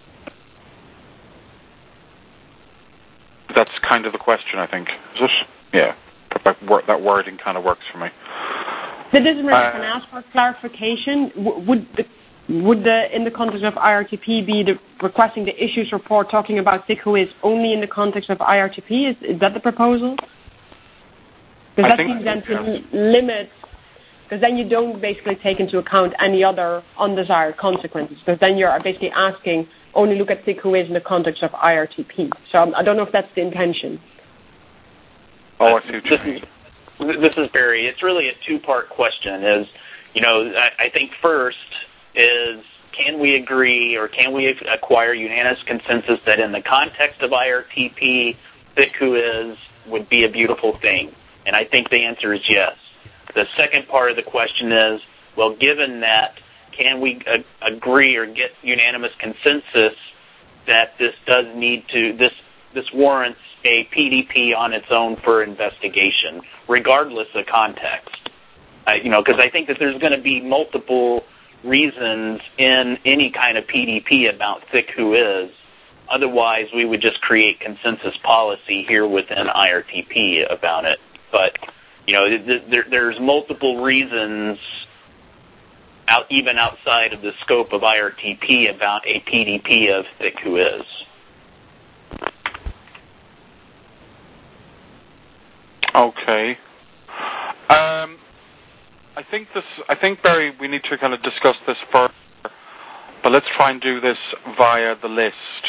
That's kind of the question, I think. Is it? Yeah. That wording kind of works for me. Can I ask for clarification? Would in the context of IRTP be requesting the issues report talking about ThickWhois only in the context of IRTP? Is that the proposal? Because that seems then to limit, because then you don't basically take into account any other undesired consequences, because then you're basically asking only look at ThickWhois in the context of IRTP. So I don't know if that's the intention. Oh, I see what you mean. This is Barry. It's really a two-part question. I think first is, can we agree or can we acquire unanimous consensus that in the context of IRTP, ThickWhois would be a beautiful thing? And I think the answer is yes. The second part of the question is, well, given that, can we agree or get unanimous consensus that this warrants a PDP on its own for investigation, regardless of context? Because I think that there's going to be multiple reasons in any kind of PDP about ThickWhois. Otherwise, we would just create consensus policy here within IRTP about it. But there's multiple reasons even outside of the scope of IRTP about a PDP of ThickWhois. Okay. I think Barry, we need to kind of discuss this further, but let's try and do this via the list.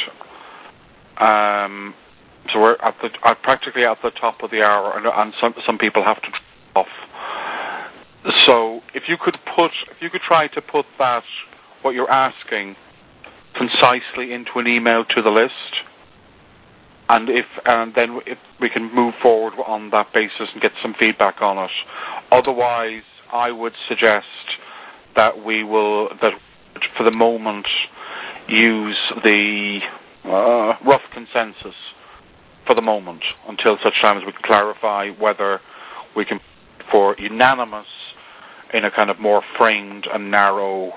So we're practically at the top of the hour, and some people have to drop off. So if you could try to put that, what you're asking, concisely into an email to the list, and then we can move forward on that basis and get some feedback on it. Otherwise, I would suggest that for the moment, use the rough consensus for the moment until such time as we can clarify whether we can for unanimous in a kind of more framed and narrow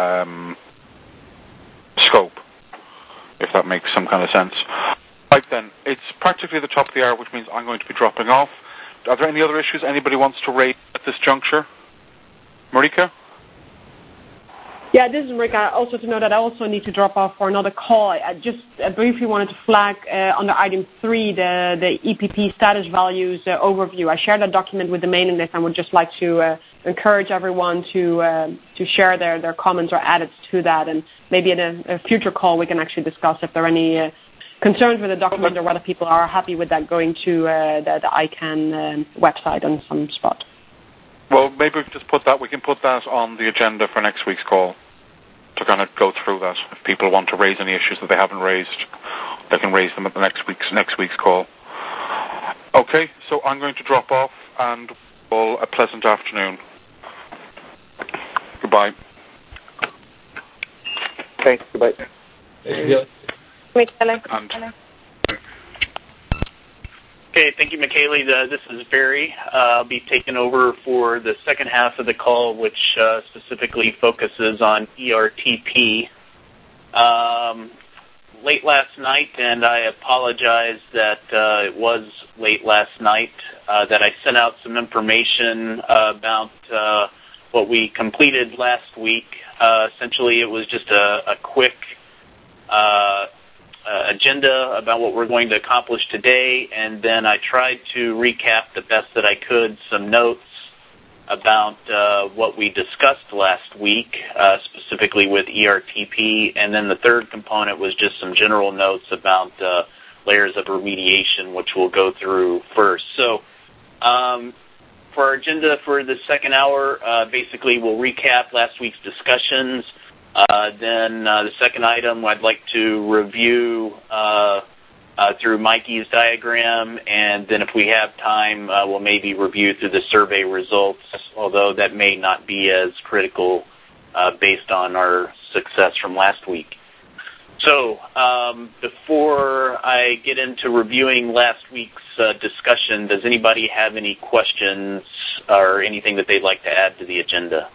scope, if that makes some kind of sense. Right then, it's practically the top of the hour, which means I'm going to be dropping off. Are there any other issues anybody wants to raise at this juncture? Marika? Yeah, this is Marika. Also to know that I also need to drop off for another call. I just briefly wanted to flag under item 3 the EPP status values overview. I shared that document with the mailing list and would just like to encourage everyone to share their comments or edits to that. And maybe in a future call we can actually discuss if there are any concerns with the document or whether people are happy with that going to the ICANN website on some spot. Well, maybe we can just we can put that on the agenda for next week's call to kind of go through that. If people want to raise any issues that they haven't raised, they can raise them at the next week's call. Okay, so I'm going to drop off and all a pleasant afternoon. Goodbye. Thanks, goodbye. Okay, thank you, Michaeli. This is Barry. I'll be taking over for the second half of the call, which specifically focuses on ERTP. Late last night, and I apologize that it was late last night, that I sent out some information about what we completed last week. Essentially, it was just a quick agenda about what we're going to accomplish today, and then I tried to recap the best that I could some notes about what we discussed last week, specifically with ERTP, and then the third component was just some general notes about layers of remediation, which we'll go through first. So for our agenda for the second hour, basically we'll recap last week's discussions. Then the second item, I'd like to review through Mikey's diagram, and then if we have time, we'll maybe review through the survey results, although that may not be as critical based on our success from last week. So before I get into reviewing last week's discussion, does anybody have any questions or anything that they'd like to add to the agenda?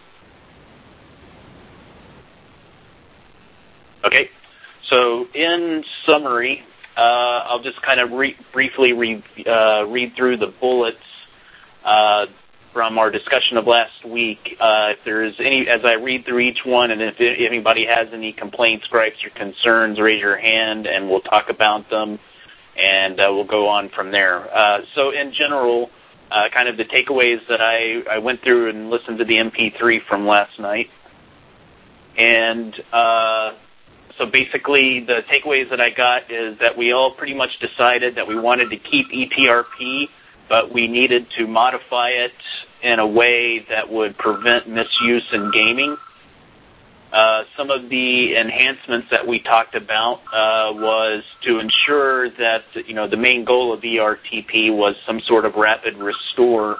Okay, so in summary, I'll just kind of briefly read through the bullets from our discussion of last week. If there's any, as I read through each one, and if anybody has any complaints, gripes, or concerns, raise your hand, and we'll talk about them, and we'll go on from there. So in general, kind of the takeaways that I went through and listened to the MP3 from last night, and so basically the takeaways that I got is that we all pretty much decided that we wanted to keep ETRP, but we needed to modify it in a way that would prevent misuse in gaming. Some of the enhancements that we talked about was to ensure that, you know, the main goal of ERTP was some sort of rapid restore.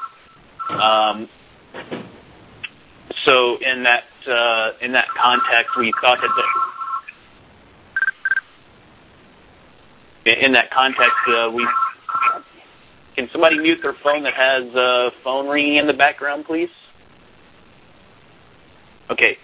So in that context, we thought that can somebody mute their phone that has a phone ringing in the background, please? Okay.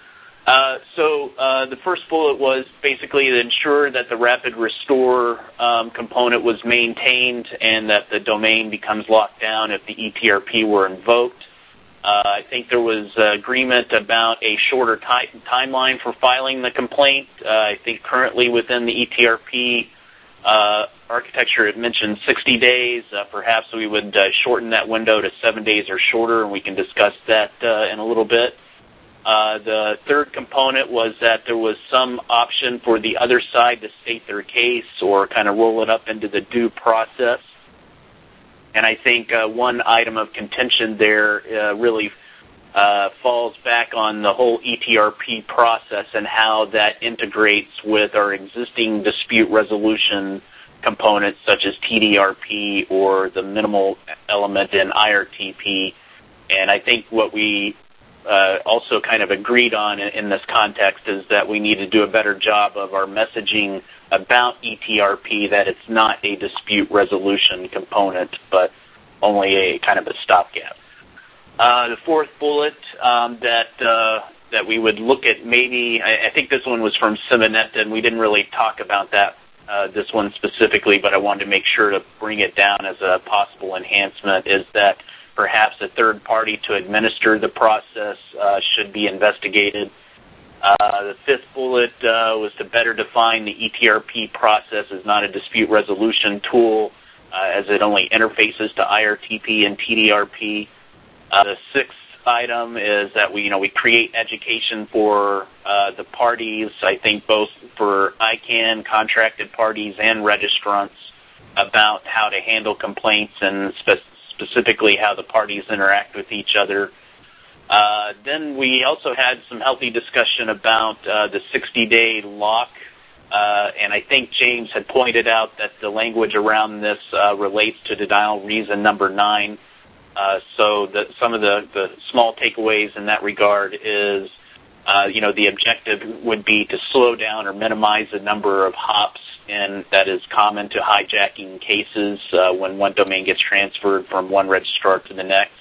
So the first bullet was basically to ensure that the rapid restore component was maintained and that the domain becomes locked down if the ETRP were invoked. I think there was agreement about a shorter timeline for filing the complaint. I think currently within the ETRP architecture, it mentioned 60 days. Perhaps we would shorten that window to 7 days or shorter, and we can discuss that in a little bit. The third component was that there was some option for the other side to state their case or kind of roll it up into the due process. And I think one item of contention there really falls back on the whole ETRP process and how that integrates with our existing dispute resolution components such as TDRP or the minimal element in IRTP. And I think what we also kind of agreed on in this context is that we need to do a better job of our messaging about ETRP, that it's not a dispute resolution component, but only a kind of a stopgap. The fourth bullet that we would look at maybe, I think this one was from Simonetta, and we didn't really talk about that, this one specifically, but I wanted to make sure to bring it down as a possible enhancement, is that perhaps a third party to administer the process should be investigated. The fifth bullet was to better define the ETRP process as not a dispute resolution tool, as it only interfaces to IRTP and TDRP. The sixth item is that we create education for the parties, I think both for ICANN, contracted parties, and registrants about how to handle complaints and specifically how the parties interact with each other. Then we also had some healthy discussion about the 60-day lock, and I think James had pointed out that the language around this relates to denial reason number 9. So some of the small takeaways in that regard is, the objective would be to slow down or minimize the number of hops, and that is common to hijacking cases when one domain gets transferred from one registrar to the next.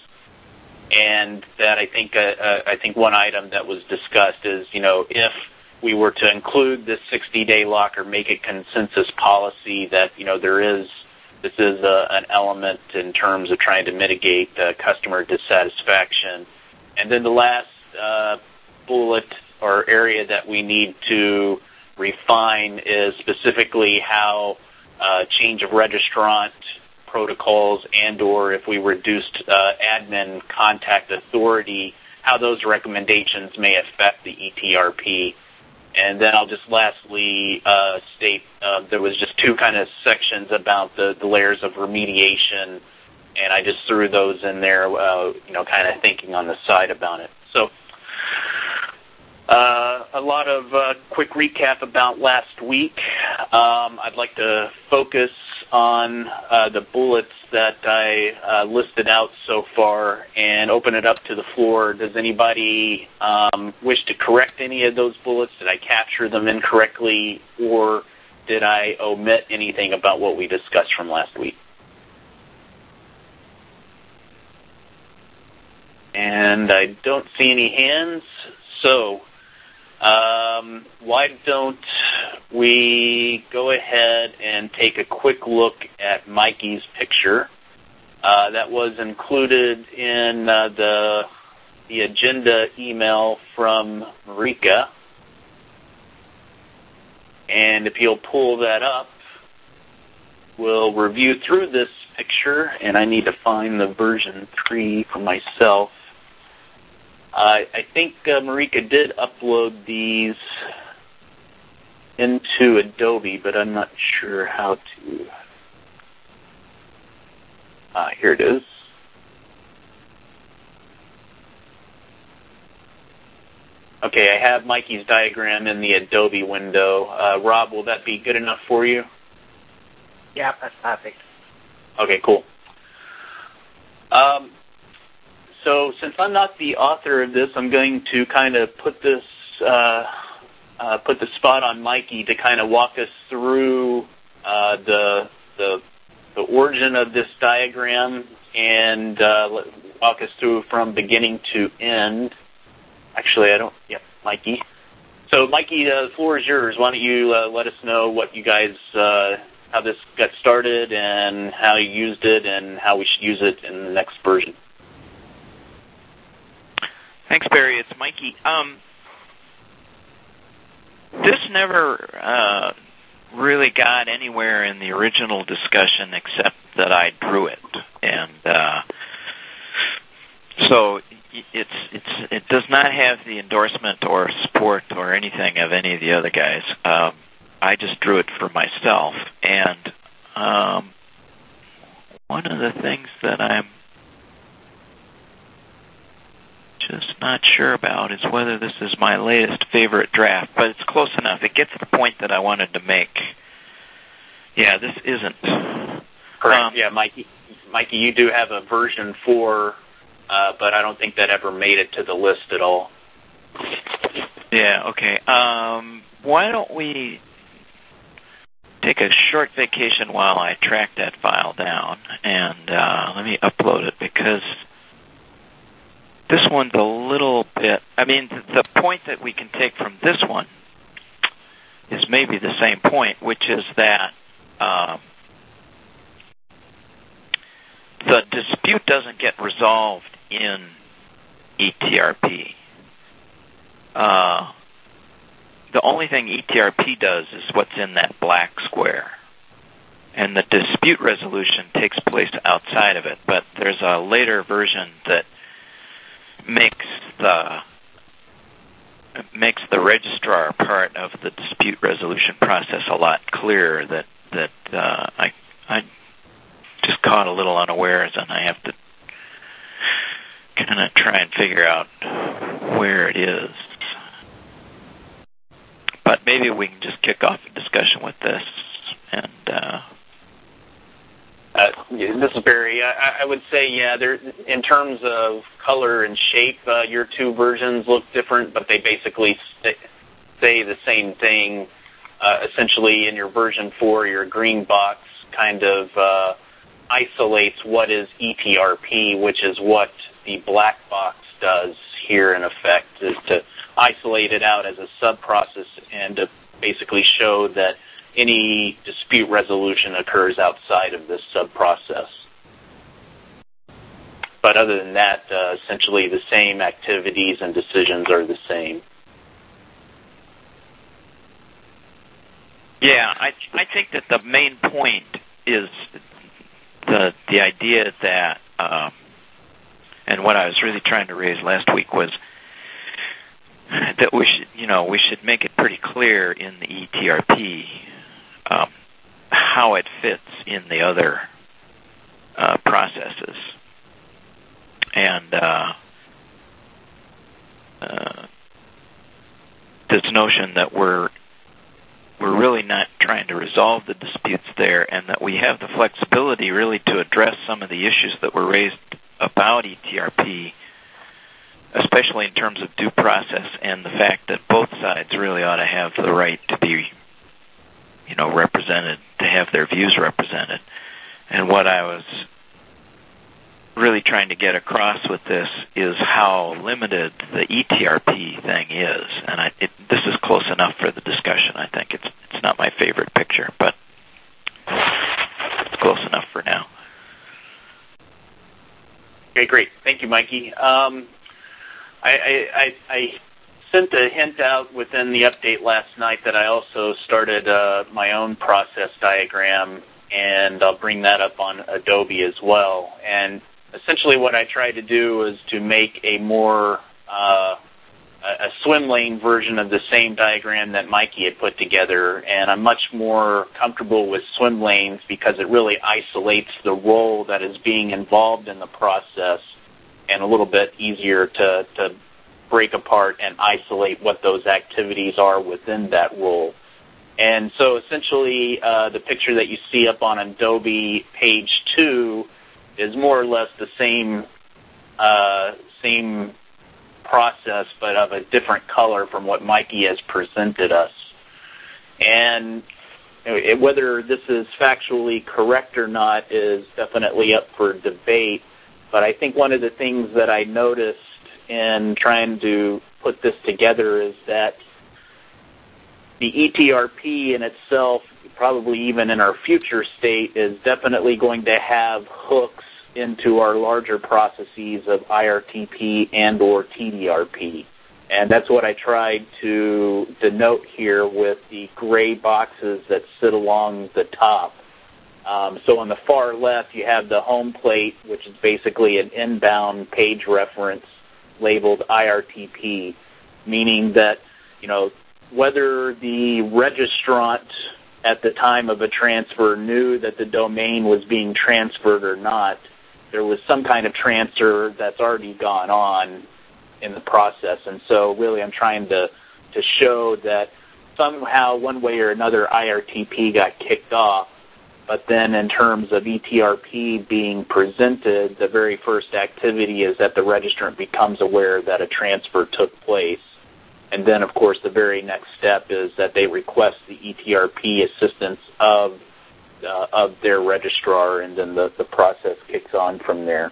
And that I think one item that was discussed is, if we were to include this 60-day lock or make it consensus policy, that this is an element in terms of trying to mitigate customer dissatisfaction. And then the last bullet or area that we need to refine is specifically how change of registrant protocols and or if we reduced admin contact authority, how those recommendations may affect the ETRP. And then I'll just lastly state there was just two kind of sections about the layers of remediation, and I just threw those in there, kind of thinking on the side about it. So, a lot of quick recap about last week. I'd like to focus on the bullets that I listed out so far and open it up to the floor. Does anybody wish to correct any of those bullets? Did I capture them incorrectly, or did I omit anything about what we discussed from last week? And I don't see any hands, so why don't we go ahead and take a quick look at Mikey's picture. That was included in the agenda email from Marika. And if you'll pull that up, we'll review through this picture, and I need to find the version 3 for myself. I think Marika did upload these into Adobe, but I'm not sure how to. Here it is. Okay, I have Mikey's diagram in the Adobe window. Rob, will that be good enough for you? Yeah, that's perfect. Okay, cool. So since I'm not the author of this, I'm going to kind of put the spot on Mikey to kind of walk us through the origin of this diagram and walk us through from beginning to end. Actually, I don't. Yep, Mikey. So, Mikey, the floor is yours. Why don't you let us know what you guys, how this got started, and how you used it, and how we should use it in the next version. Thanks, Barry. It's Mikey. This never really got anywhere in the original discussion except that I drew it, and so it does not have the endorsement or support or anything of any of the other guys. I just drew it for myself, and one of the things that I'm just not sure about is whether this is my latest favorite draft, but it's close enough. It gets the point that I wanted to make. Yeah, this isn't. Correct. Yeah, Mikey, you do have a version 4, but I don't think that ever made it to the list at all. Yeah, okay. Why don't we take a short vacation while I track that file down, and let me upload it, because this one's a little bit, I mean, the point that we can take from this one is maybe the same point, which is that the dispute doesn't get resolved in ETRP. The only thing ETRP does is what's in that black square. And the dispute resolution takes place outside of it. But there's a later version that makes the registrar part of the dispute resolution process a lot clearer. That I just caught a little unawares, and I have to kind of try and figure out where it is. But maybe we can just kick off a discussion with this. And this is Barry. I would say, yeah, in terms of color and shape, your two versions look different, but they basically say the same thing. Essentially, in your version 4, your green box kind of isolates what is ETRP, which is what the black box does here in effect, is to isolate it out as a sub-process and to basically show that any dispute resolution occurs outside of this sub-process. But other than that, essentially the same activities and decisions are the same. Yeah, I think that the main point is the idea that, and what I was really trying to raise last week was that we should make it pretty clear in the ETRP how it fits in the other processes. And this notion that we're really not trying to resolve the disputes there, and that we have the flexibility really to address some of the issues that were raised about ETRP, especially in terms of due process and the fact that both sides really ought to have the right to be, represented, to have their views represented. And what I was really trying to get across with this is how limited the ETRP thing is, and this is close enough for the discussion. I think it's not my favorite picture, but it's close enough for now. Okay, great. Thank you, Mikey. I sent a hint out within the update last night that I also started my own process diagram, and I'll bring that up on Adobe as well. And essentially what I tried to do was to make a more a swim lane version of the same diagram that Mikey had put together, and I'm much more comfortable with swim lanes because it really isolates the role that is being involved in the process, and a little bit easier to break apart and isolate what those activities are within that role. And so essentially the picture that you see up on Adobe page 2 is more or less the same process, but of a different color from what Mikey has presented us. And whether this is factually correct or not is definitely up for debate, but I think one of the things that I noticed in trying to put this together is that the ETRP in itself, probably even in our future state, is definitely going to have hooks into our larger processes of IRTP and or TDRP. And that's what I tried to denote here with the gray boxes that sit along the top. So on the far left, you have the home plate, which is basically an inbound page reference labeled IRTP, meaning that, whether the registrant at the time of a transfer knew that the domain was being transferred or not, there was some kind of transfer that's already gone on in the process. And so really I'm trying to show that somehow, one way or another, IRTP got kicked off. But then in terms of ETRP being presented, the very first activity is that the registrant becomes aware that a transfer took place. And then, of course, the very next step is that they request the ETRP assistance of their registrar, and then the process kicks on from there.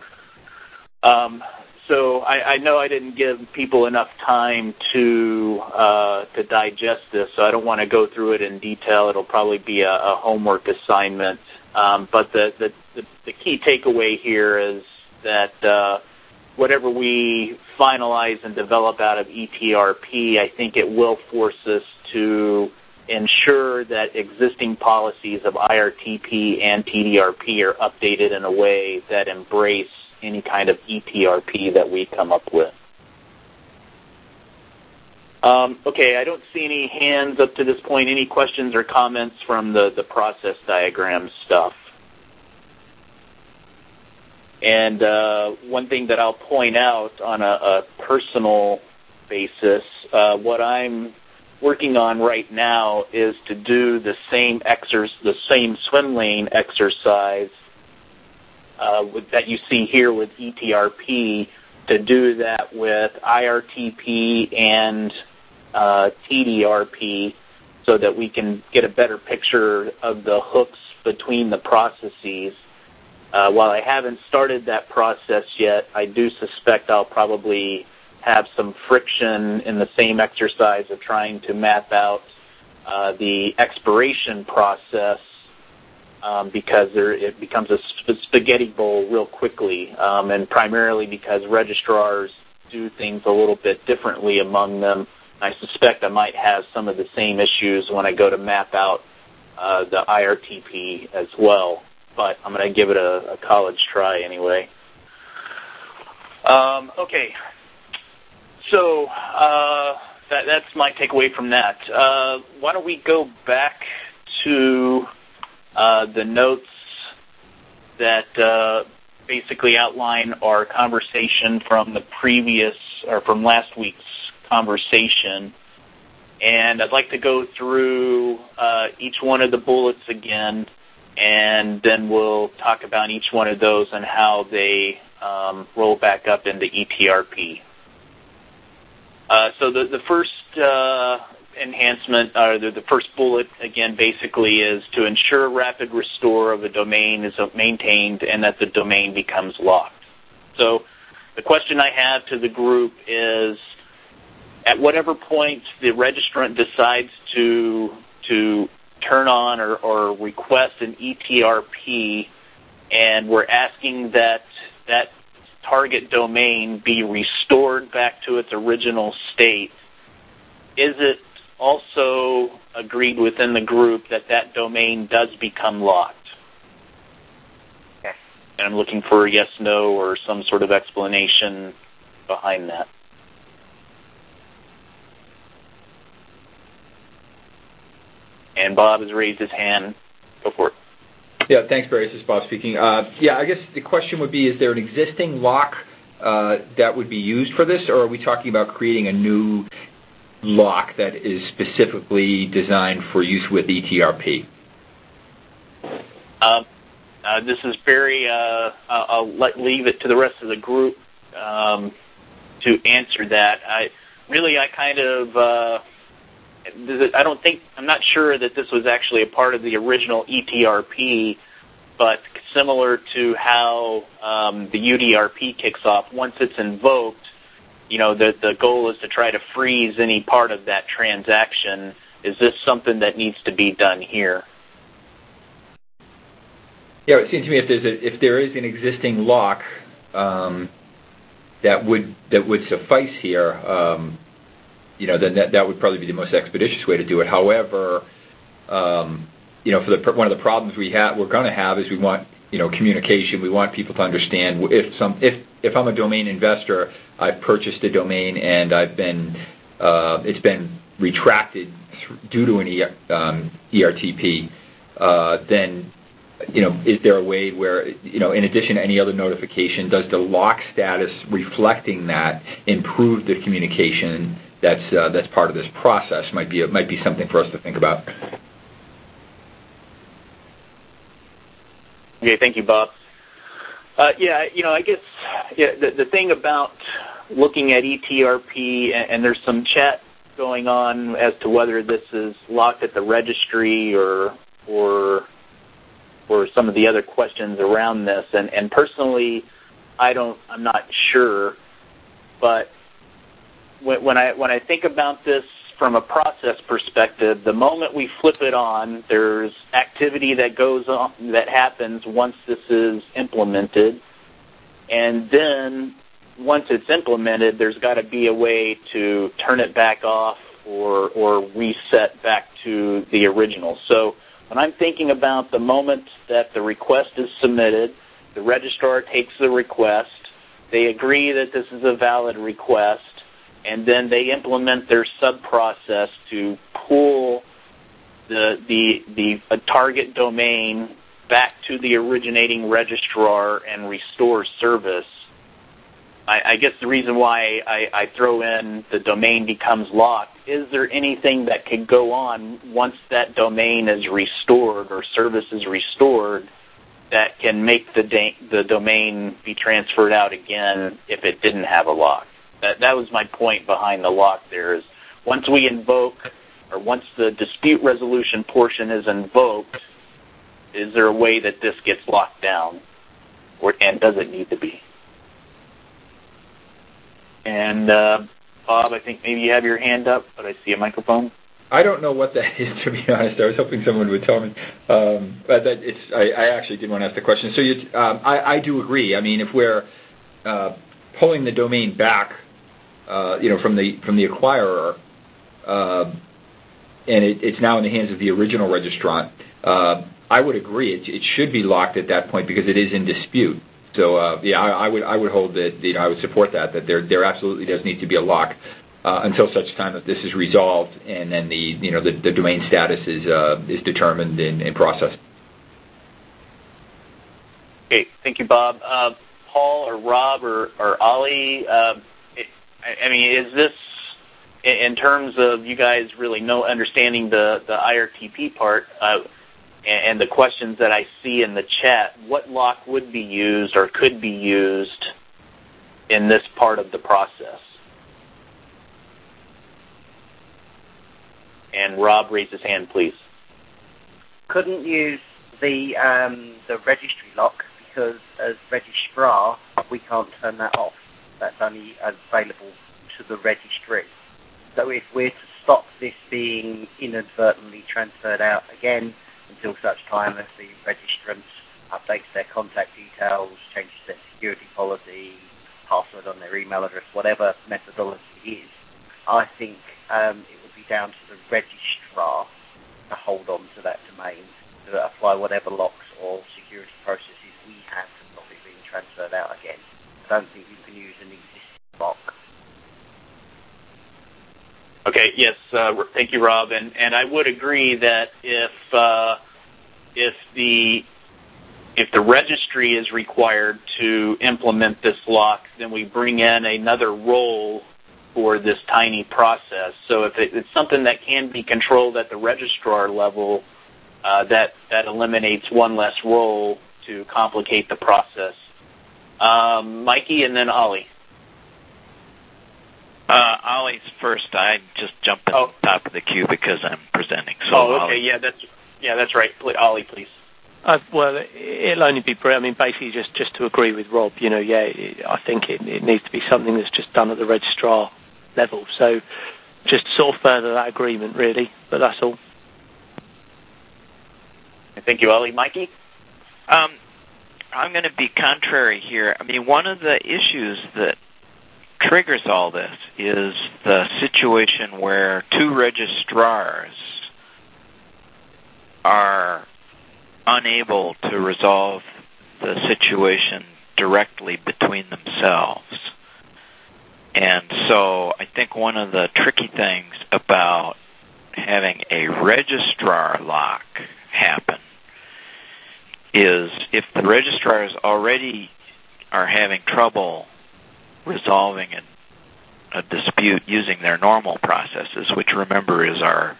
So I know I didn't give people enough time to digest this, so I don't want to go through it in detail. It'll probably be a homework assignment. But the key takeaway here is that whatever we finalize and develop out of ETRP, I think it will force us to ensure that existing policies of IRTP and TDRP are updated in a way that embrace any kind of ETRP that we come up with. Okay, I don't see any hands up to this point. Any questions or comments from the process diagram stuff? And one thing that I'll point out on a personal basis, what I'm working on right now is to do the same swim lane exercise that you see here with ETRP, to do that with IRTP and TDRP, so that we can get a better picture of the hooks between the processes. While I haven't started that process yet, I do suspect I'll probably have some friction in the same exercise of trying to map out the expiration process, because it becomes a spaghetti bowl real quickly, and primarily because registrars do things a little bit differently among them. I suspect I might have some of the same issues when I go to map out the IRTP as well, but I'm going to give it a college try anyway. Okay, so that's my takeaway from that. Why don't we go back to the notes that basically outline our conversation from the previous, or from last week's conversation. And I'd like to go through each one of the bullets again, and then we'll talk about each one of those and how they roll back up into ETRP. So the first enhancement, or the first bullet, again, basically is to ensure rapid restore of a domain is maintained and that the domain becomes locked. So the question I have to the group is, at whatever point the registrant decides to turn on or request an ETRP, and we're asking that target domain be restored back to its original state, is it also agreed within the group that domain does become locked? Okay. And I'm looking for a yes, no, or some sort of explanation behind that. And Bob has raised his hand. Go for it. Yeah, thanks, Barry. This is Bob speaking. Yeah, I guess the question would be, is there an existing lock that would be used for this, or are we talking about creating a new lock that is specifically designed for use with ETRP? This is Barry. I'll leave it to the rest of the group to answer that. I'm not sure that this was actually a part of the original ETRP, but similar to how the UDRP kicks off, once it's invoked, the goal is to try to freeze any part of that transaction. Is this something that needs to be done here? Yeah, it seems to me if there is an existing lock that would suffice here, then that would probably be the most expeditious way to do it. However, one of the problems we're going to have is we want communication. We want people to understand if I'm a domain investor, I've purchased a domain and it's been retracted due to an ERTP, then is there a way where in addition to any other notification, does the lock status reflecting that improve the communication that's part of this process? Might be something for us to think about. Okay, thank you, Bob. I guess the thing about looking at ETRP, and there's some chat going on as to whether this is locked at the registry or some of the other questions around this, and personally, I'm not sure, but when I think about this from a process perspective, the moment we flip it on, there's activity that goes on that happens once this is implemented, and then once it's implemented, there's got to be a way to turn it back off or reset back to the original. So when I'm thinking about the moment that the request is submitted, the registrar takes the request, they agree that this is a valid request, and then they implement their sub-process to pull the target domain back to the originating registrar and restore service. I guess the reason why I throw in the domain becomes locked, is there anything that could go on once that domain is restored or service is restored that can make the domain be transferred out again if it didn't have a lock? That was my point behind the lock there, is once we invoke, or once the dispute resolution portion is invoked, is there a way that this gets locked down, and does it need to be? And Bob, I think maybe you have your hand up, but I see a microphone. I don't know what that is, to be honest. I was hoping someone would tell me. But I actually did want to ask the question. So I do agree. I mean, if we're pulling the domain back, from the acquirer, and it's now in the hands of the original registrant, I would agree. It should be locked at that point because it is in dispute. So I would hold that. I would support that there absolutely does need to be a lock until such time that this is resolved, and then the domain status is determined and processed. Okay, thank you, Bob. Paul or Rob or Ollie, I mean, is this in terms of you guys really understanding the IRTP part and the questions that I see in the chat, what lock would be used or could be used in this part of the process? And Rob, raise his hand, please. Couldn't use the registry lock because as registrar, we can't turn that off. That's only available to the registry. So if we're to stop this being inadvertently transferred out again until such time as the registrant updates their contact details, changes their security policy, password on their email address, whatever methodology it is, I think it would be down to the registrar to hold on to that domain, to apply whatever locks or security processes we have to stop it being transferred out again. I don't think you can use an existing lock. Okay, yes, thank you, Rob. And I would agree that if the registry is required to implement this lock, then we bring in another role for this tiny process. So if it's something that can be controlled at the registrar level, that eliminates one less role to complicate the process. Mikey and then Ollie. Ollie's first. I just jumped on top of the queue because I'm presenting. So okay. Ollie. That's right. Ollie, please. Well, it'll only be, basically just to agree with Rob, I think it needs to be something that's just done at the registrar level. So just sort of further that agreement, really, but that's all. Thank you, Ollie. Mikey? I'm going to be contrary here. I mean, one of the issues that triggers all this is the situation where two registrars are unable to resolve the situation directly between themselves. And so I think one of the tricky things about having a registrar lock happen is if the registrars already are having trouble resolving a dispute using their normal processes, which, remember, is our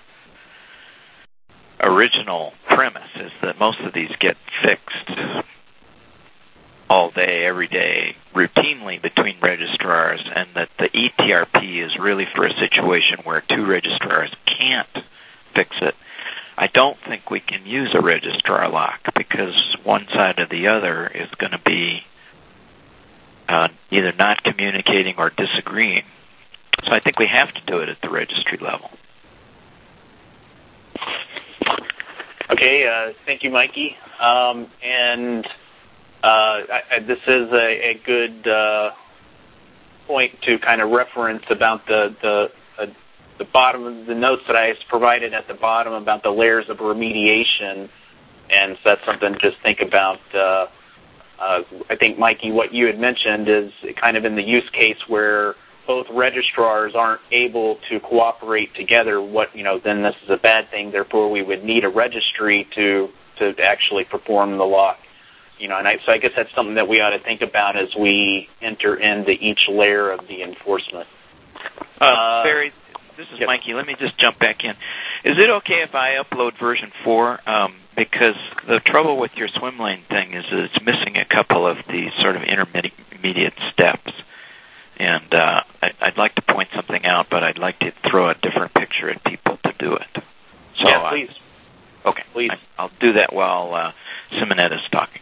original premise, is that most of these get fixed all day, every day, routinely between registrars, and that the ETRP is really for a situation where two registrars can't fix it. I don't think we can use a registrar lock because one side or the other is going to be either not communicating or disagreeing. So I think we have to do it at the registry level. Okay, thank you, Mikey. This is a good point to kind of reference about the bottom of the notes that I provided at the bottom about the layers of remediation, and so that's something to just think about. I think, Mikey, what you had mentioned is kind of in the use case where both registrars aren't able to cooperate together. Then this is a bad thing. Therefore, we would need a registry to actually perform the lock. So I guess that's something that we ought to think about as we enter into each layer of the enforcement. Barry, this is Mikey. Let me just jump back in. Is it okay if I upload version 4? Because the trouble with your swim lane thing is that it's missing a couple of the sort of intermediate steps. And I'd like to point something out, but I'd like to throw a different picture at people to do it. So, yeah, please. Okay, please. I'll do that while Simonetta is talking.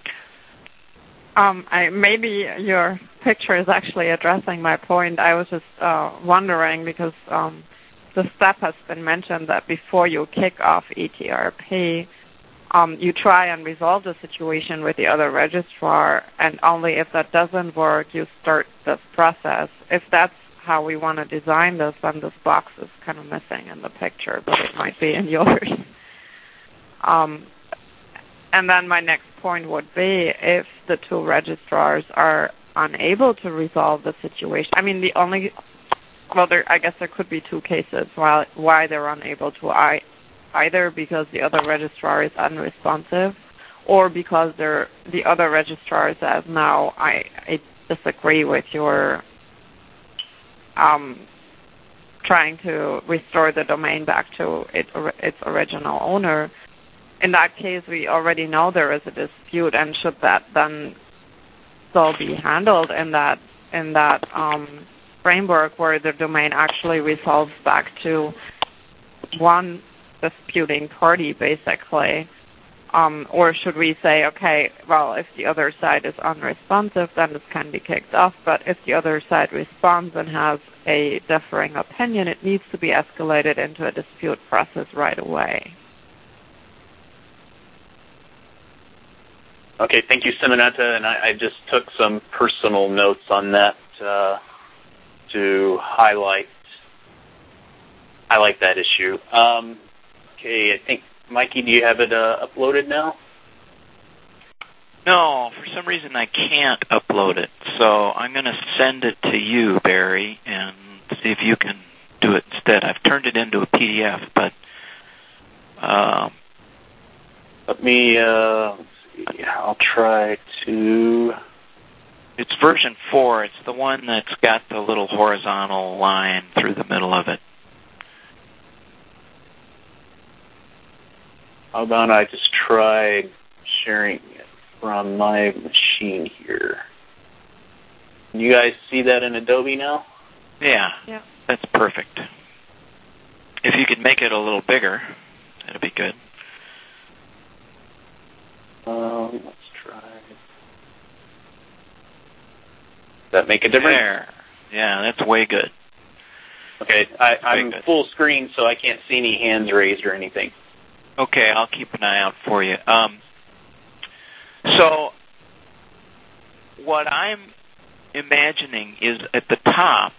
Maybe your picture is actually addressing my point. I was just wondering because the step has been mentioned that before you kick off ETRP, you try and resolve the situation with the other registrar, and only if that doesn't work, you start this process. If that's how we want to design this, then this box is kind of missing in the picture, but it might be in yours. And then my next point would be if the two registrars are unable to resolve the situation. I mean, I guess there could be two cases why they're unable to, either because the other registrar is unresponsive or because the other registrar says, no, I disagree with your trying to restore the domain back to its original owner, in that case, we already know there is a dispute, and should that then still be handled in that framework where the domain actually resolves back to one disputing party, basically? Or should we say, okay, well, if the other side is unresponsive, then it can be kicked off, but if the other side responds and has a differing opinion, it needs to be escalated into a dispute process right away. Okay, thank you, Simonetta, and I just took some personal notes on that to highlight that issue. Okay, I think, Mikey, do you have it uploaded now? No, for some reason I can't upload it, so I'm going to send it to you, Barry, and see if you can do it instead. I've turned it into a PDF, but let me. I'll try to. It's version 4. It's the one that's got the little horizontal line through the middle of it. How about I just try sharing it from my machine here? Can you guys see that in Adobe now? Yeah. That's perfect. If you could make it a little bigger, that'd be good. Let's try. Does that make a difference? There. Yeah, that's way good. Okay, I'm full screen, so I can't see any hands raised or anything. Okay, I'll keep an eye out for you. So what I'm imagining is at the top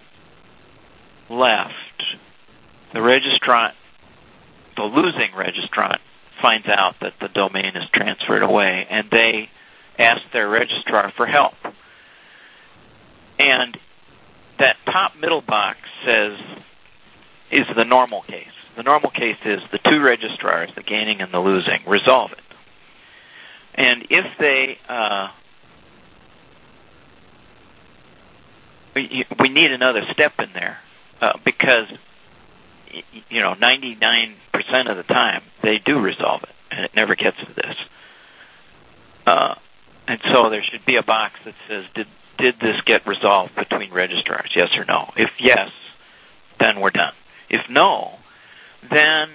left, the registrant, the losing registrant, finds out that the domain is transferred away, and they ask their registrar for help. And that top middle box is the normal case. The normal case is the two registrars, the gaining and the losing, resolve it. And if they, we need another step in there because, 99% of the time they do resolve it, and it never gets to this. And so there should be a box that says, did this get resolved between registrars, yes or no? If yes, then we're done. If no, then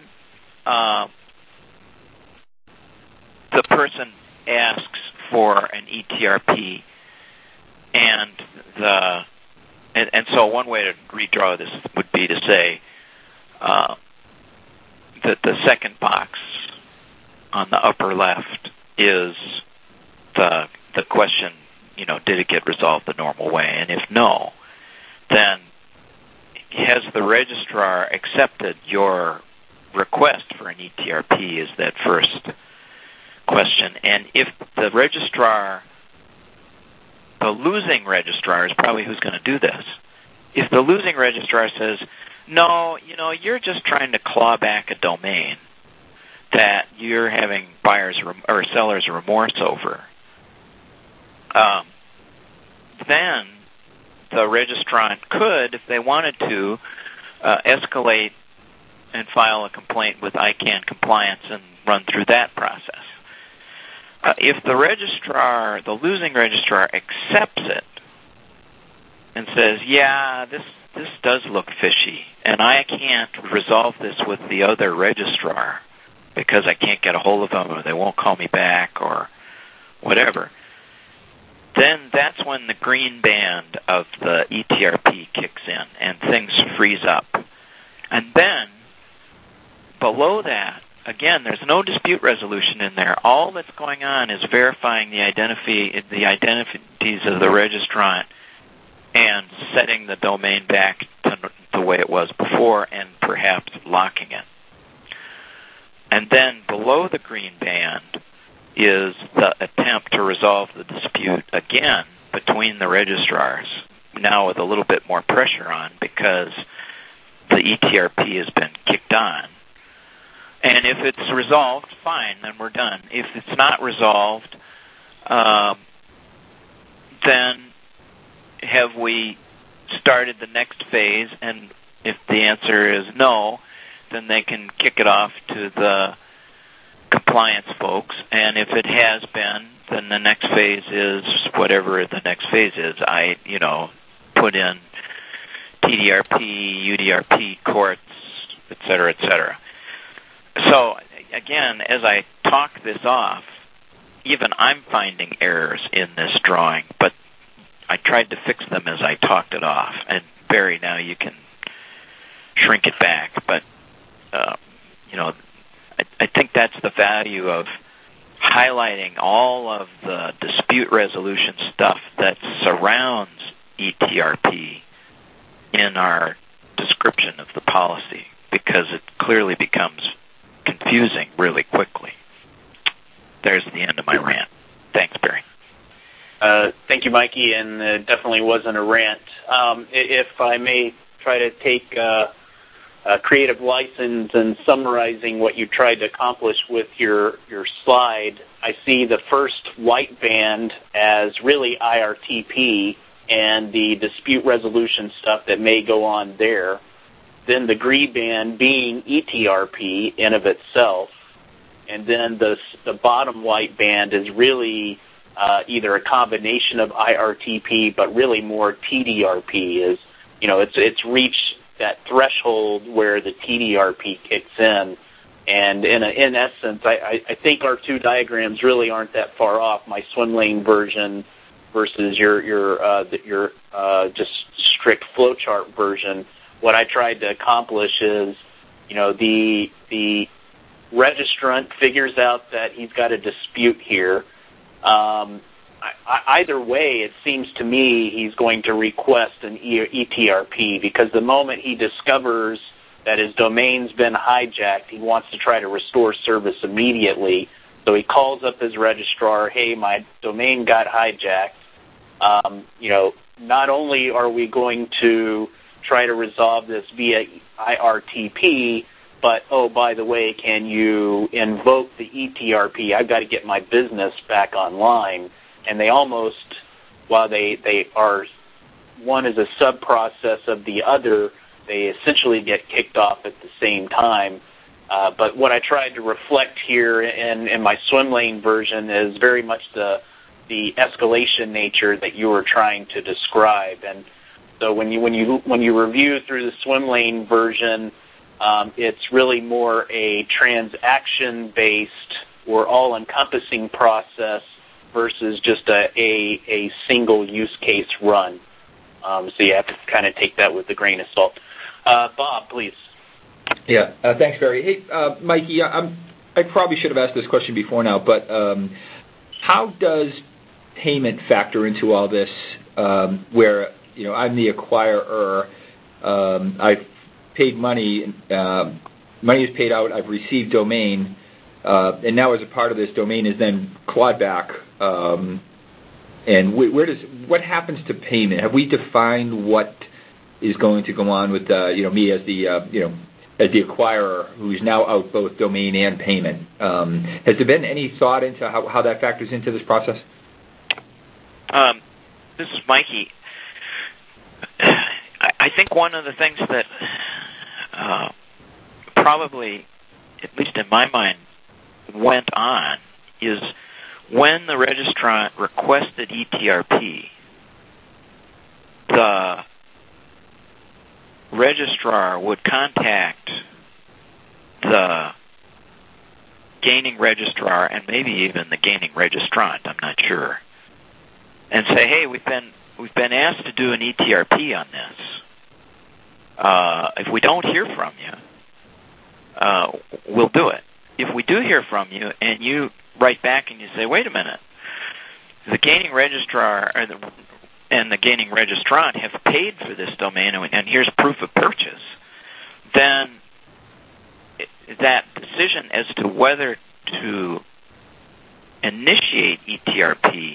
the person asks for an ETRP, and so one way to redraw this would be to say that the second box on the upper left is the question, did it get resolved the normal way? And if no, then has the registrar accepted your request for an ETRP is that first question. And if the registrar, the losing registrar is probably who's going to do this. If the losing registrar says, no, you're just trying to claw back a domain that you're having buyers or sellers remorse over, then the registrant could, if they wanted to, escalate and file a complaint with ICANN compliance and run through that process. If the registrar, the losing registrar, accepts it and says, yeah, this does look fishy, and I can't resolve this with the other registrar because I can't get a hold of them or they won't call me back or whatever, then that's when the green band of the ETRP kicks in and things freeze up. And then, below that, again, there's no dispute resolution in there. All that's going on is verifying the identities of the registrant and setting the domain back to the way it was before and perhaps locking it. And then below the green band is the attempt to resolve the dispute again between the registrars, now with a little bit more pressure on because the ETRP has been kicked on. And if it's resolved, fine, then we're done. If it's not resolved, then have we started the next phase? And If the answer is no, then they can kick it off to the compliance folks, and if it has been, then the next phase is whatever the next phase is. I put in TDRP, UDRP, courts, et cetera, et cetera. So, again, as I talk this off, even I'm finding errors in this drawing, but I tried to fix them as I talked it off. And, Barry, now you can shrink it back. But, I think that's the value of highlighting all of the dispute resolution stuff that surrounds ETRP in our description of the policy, because it clearly becomes confusing really quickly. There's the end of my rant. Thanks, Barry. Thank you, Mikey, and it definitely wasn't a rant. If I may try to take a creative license in summarizing what you tried to accomplish with your slide, I see the first white band as really IRTP and the dispute resolution stuff that may go on there. Then the green band being ETRP in of itself. And then the bottom white band is really either a combination of IRTP, but really more TDRP. It's reached that threshold where the TDRP kicks in. And in essence, I think our two diagrams really aren't that far off. My swim lane version versus your just strict flowchart version. What I tried to accomplish is, the registrant figures out that he's got a dispute here. Either way, it seems to me he's going to request an ETRP, because the moment he discovers that his domain's been hijacked, he wants to try to restore service immediately. So he calls up his registrar, hey, my domain got hijacked. Not only are we going to try to resolve this via IRTP, but, oh, by the way, can you invoke the ETRP? I've got to get my business back online. And they almost, while they are, one is a sub-process of the other, they essentially get kicked off at the same time. But what I tried to reflect here in my swim lane version is very much the escalation nature that you were trying to describe. And so when you review through the swim lane version, it's really more a transaction-based or all-encompassing process versus just a single use case run. So you have to kind of take that with a grain of salt. Bob, please. Yeah, thanks, Barry. Hey, Mikey, I probably should have asked this question before now, but how does payment factor into all this, where I'm the acquirer, I've paid money, money is paid out, I've received domain, and now as a part of this, domain is then clawed back. And what happens to payment? Have we defined what is going to go on with me as the acquirer who's now out both domain and payment? Has there been any thought into how that factors into this process? This is Mikey. I think one of the things that probably, at least in my mind, went on is when the registrant requested ETRP, the registrar would contact the gaining registrar and maybe even the gaining registrant, I'm not sure, and say, hey, we've been asked to do an ETRP on this. If we don't hear from you, we'll do it. If we do hear from you and you write back and you say, wait a minute, the gaining registrar and the gaining registrant have paid for this domain and here's proof of purchase, then that decision as to whether to initiate ETRP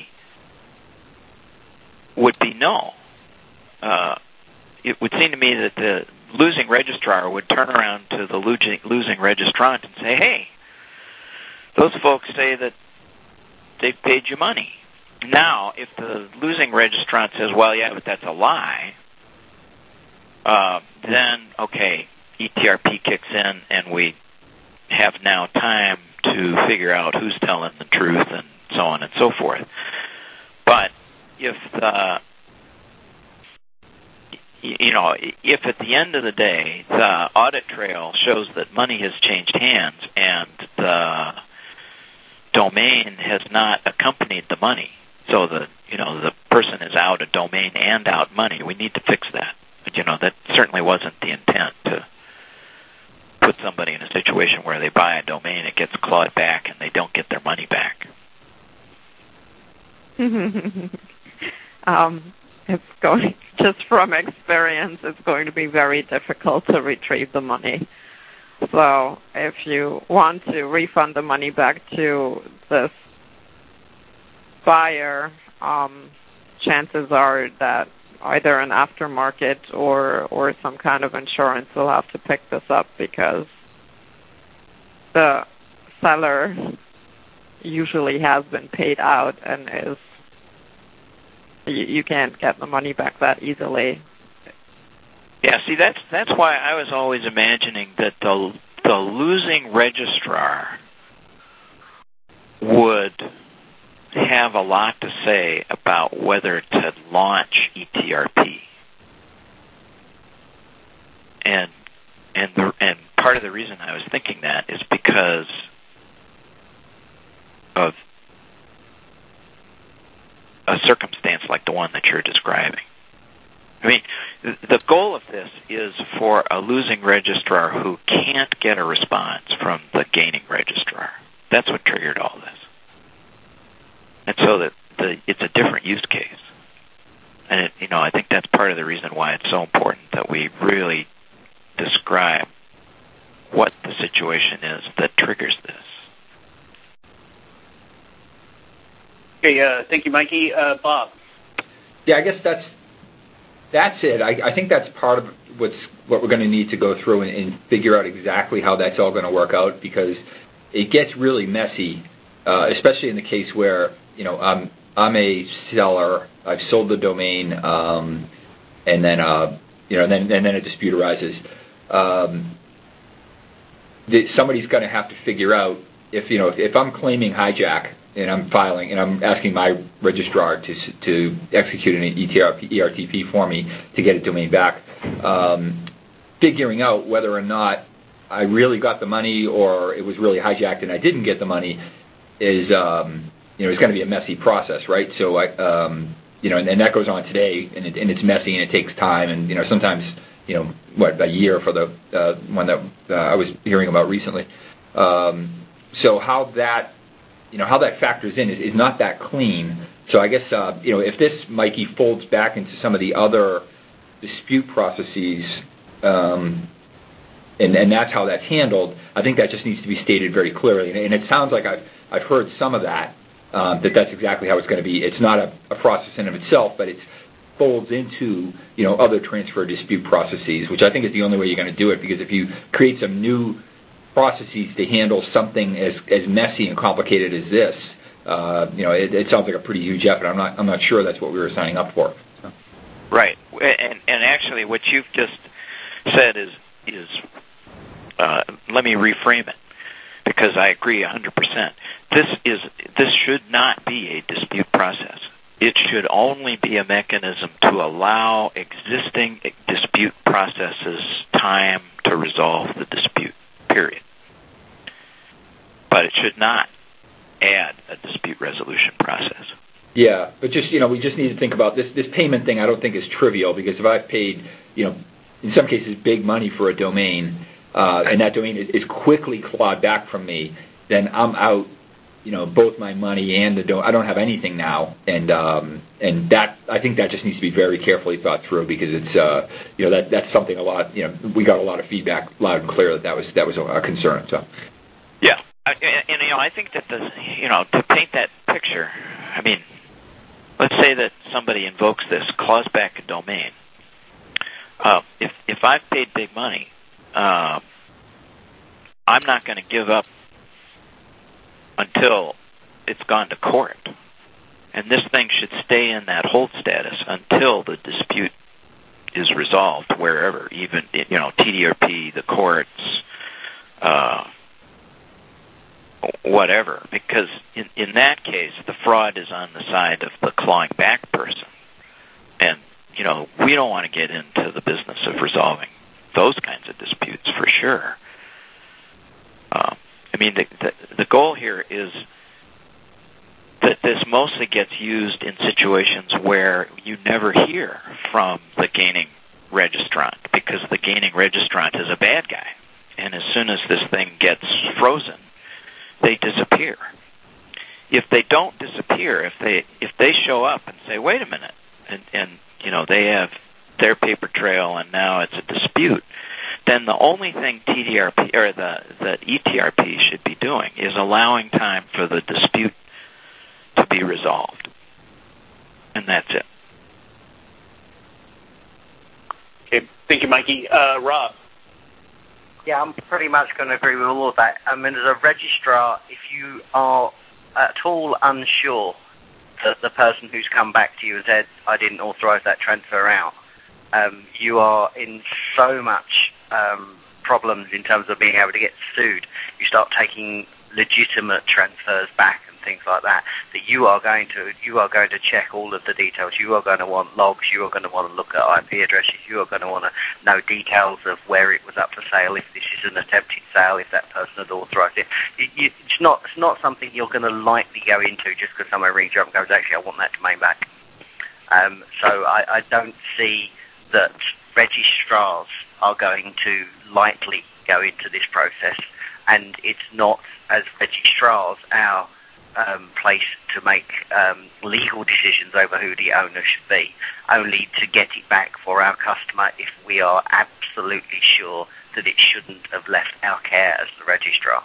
would be no. It would seem to me that the losing registrar would turn around to the losing registrant and say, hey, those folks say that they've paid you money. Now, if the losing registrant says, well, yeah, but that's a lie, then, okay, ETRP kicks in, and we have now time to figure out who's telling the truth and so on and so forth. But if if at the end of the day the audit trail shows that money has changed hands and the domain has not accompanied the money, so the person is out a domain and out money, we need to fix that. But that certainly wasn't the intent to put somebody in a situation where they buy a domain, it gets clawed back, and they don't get their money back. It's going, just from experience, it's going to be very difficult to retrieve the money. So if you want to refund the money back to this buyer, chances are that either an aftermarket or some kind of insurance will have to pick this up, because the seller usually has been paid out and you can't get the money back that easily. Yeah, see, that's why I was always imagining that the losing registrar would have a lot to say about whether to launch ETRP. And part of the reason I was thinking that is because of a circumstance like the one that you're describing. I mean, the goal of this is for a losing registrar who can't get a response from the gaining registrar. That's what triggered all this. And so it's a different use case. And I think that's part of the reason why it's so important that we really describe what the situation is that triggers this. Okay, thank you, Mikey. Bob. Yeah, I guess that's it. I think that's part of what we're going to need to go through and figure out exactly how that's all going to work out, because it gets really messy, especially in the case where I'm a seller. I've sold the domain, and then a dispute arises. Somebody's going to have to figure out if I'm claiming hijack and I'm filing and I'm asking my registrar to execute an ERTP for me to get a domain back, figuring out whether or not I really got the money or it was really hijacked and I didn't get the money is it's going to be a messy process, right? So and that goes on today, and it's messy and it takes time, and sometimes a year for the one that I was hearing about recently. So how that factors in is not that clean. So I guess if this, Mikey, folds back into some of the other dispute processes, and that's how that's handled, I think that just needs to be stated very clearly. And it sounds like I've heard some of that. That's exactly how it's going to be. It's not a process in of itself, but it folds into other transfer dispute processes, which I think is the only way you're going to do it. Because if you create some new processes to handle something as messy and complicated as this, it sounds like a pretty huge effort. I'm not sure that's what we were signing up for. So. Right, and actually, what you've just said is let me reframe it, because I agree 100%. This should not be a dispute process. It should only be a mechanism to allow existing dispute processes time to resolve the dispute, period. But it should not add a dispute resolution process. Yeah, but we just need to think about this payment thing. I don't think is trivial, because if I've paid, in some cases, big money for a domain, and that domain is quickly clawed back from me, then I'm out, both my money and I don't have anything now, and that, I think that just needs to be very carefully thought through, because it's that's something a lot. We got a lot of feedback loud and clear that was a concern. So. Yeah, and I think that to paint that picture, I mean, let's say that somebody invokes this, claws back a domain. If I've paid big money, I'm not going to give up until it's gone to court. And this thing should stay in that hold status until the dispute is resolved wherever, even TDRP, the courts, whatever. Because in that case, the fraud is on the side of the clawing back person, and we don't want to get into the business of resolving those kinds of disputes for sure. The goal here is that this mostly gets used in situations where you never hear from the gaining registrant, because the gaining registrant is a bad guy. And as soon as this thing gets frozen, they disappear. If they don't disappear, if they show up and say, wait a minute, and they have their paper trail and now it's a dispute, then the only thing TDRP or the ETRP should be doing is allowing time for the dispute to be resolved. And that's it. Okay. Thank you, Mikey. Rob? Yeah, I'm pretty much going to agree with all of that. I mean, as a registrar, if you are at all unsure that the person who's come back to you and said, I didn't authorise that transfer out, you are in so much problems in terms of being able to get sued. You start taking legitimate transfers back and things like that, that you are going to check all of the details. You are going to want logs. You are going to want to look at IP addresses. You are going to want to know details of where it was up for sale, if this is an attempted sale, if that person had authorised it. It's not something you're going to lightly go into just because someone rings you up and goes, actually, I want that domain back. So I don't see that registrars are going to lightly go into this process, and it's not, as registrars, our place to make legal decisions over who the owner should be, only to get it back for our customer if we are absolutely sure that it shouldn't have left our care as the registrar.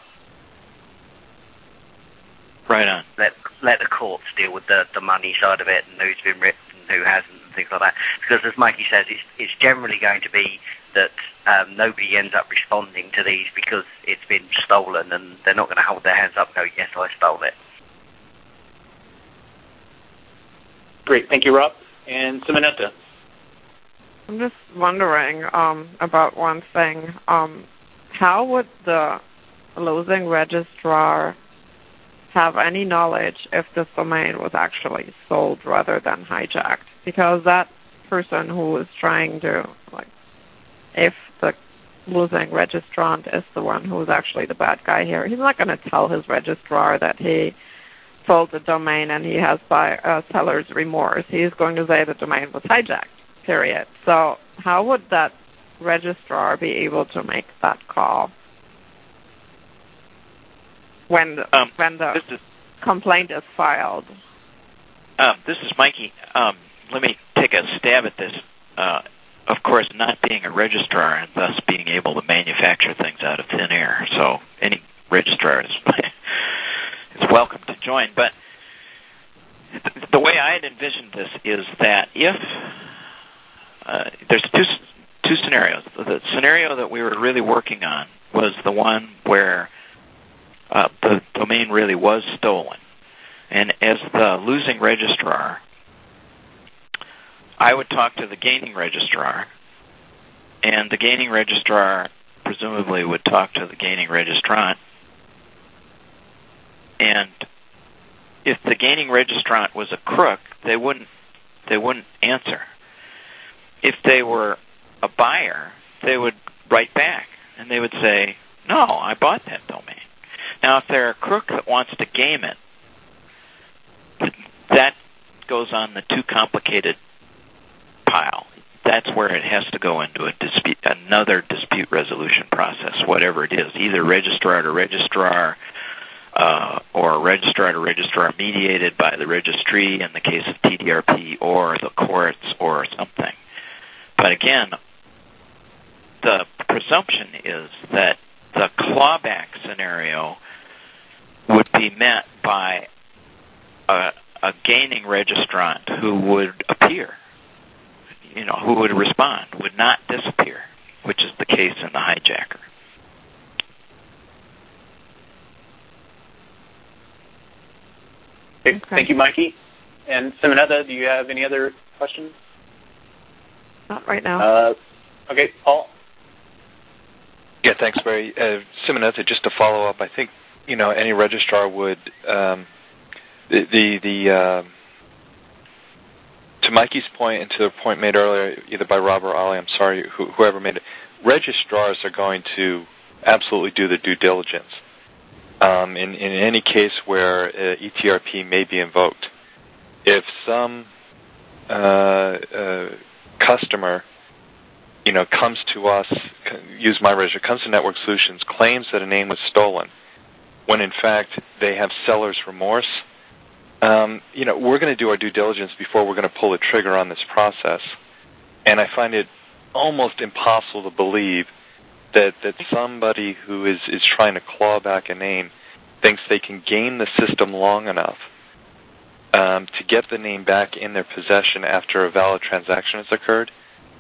Right on. Let the courts deal with the money side of it and who's been ripped and who hasn't and things like that. Because as Mikey says, it's generally going to be that nobody ends up responding to these because it's been stolen, and they're not going to hold their hands up and go, yes, I stole it. Great. Thank you, Rob. And Simonetta? I'm just wondering about one thing. How would the losing registrar have any knowledge if this domain was actually sold rather than hijacked? Because that person who is trying to, if the losing registrant is the one who is actually the bad guy here, he's not going to tell his registrar that he sold the domain and he has seller's remorse. He's going to say the domain was hijacked, period. So how would that registrar be able to make that call when the complaint is filed? This is Mikey. Let me take a stab at this. Of course, not being a registrar and thus being able to manufacture things out of thin air. So any registrar is welcome to join. But the way I had envisioned this is that if there's two scenarios. The scenario that we were really working on was the one where the domain really was stolen. And as the losing registrar, I would talk to the gaining registrar, and the gaining registrar presumably would talk to the gaining registrant. And if the gaining registrant was a crook, they wouldn't answer. If they were a buyer, they would write back, and they would say, no, I bought that domain. Now, if they're a crook that wants to game it, that goes on the too complicated pile. That's where it has to go into another dispute resolution process, whatever it is, either registrar to registrar, or registrar to registrar mediated by the registry in the case of TDRP, or the courts, or something. But again, the presumption is that the clawback scenario would be met by a gaining registrant who would appear, who would respond, would not disappear, which is the case in the hijacker. Okay. Thank you, Mikey. And Simonetta, do you have any other questions? Not right now. Okay, Paul? Yeah, thanks, Barry. Simonetta, just to follow up, I think, any registrar would, to Mikey's point and to the point made earlier, either by Rob or Ali, I'm sorry, whoever made it, registrars are going to absolutely do the due diligence in any case where ETRP may be invoked. If some customer, comes to us, use my register, comes to Network Solutions, claims that a name was stolen, when in fact they have seller's remorse, we're going to do our due diligence before we're going to pull the trigger on this process. And I find it almost impossible to believe that somebody who is trying to claw back a name thinks they can game the system long enough to get the name back in their possession after a valid transaction has occurred.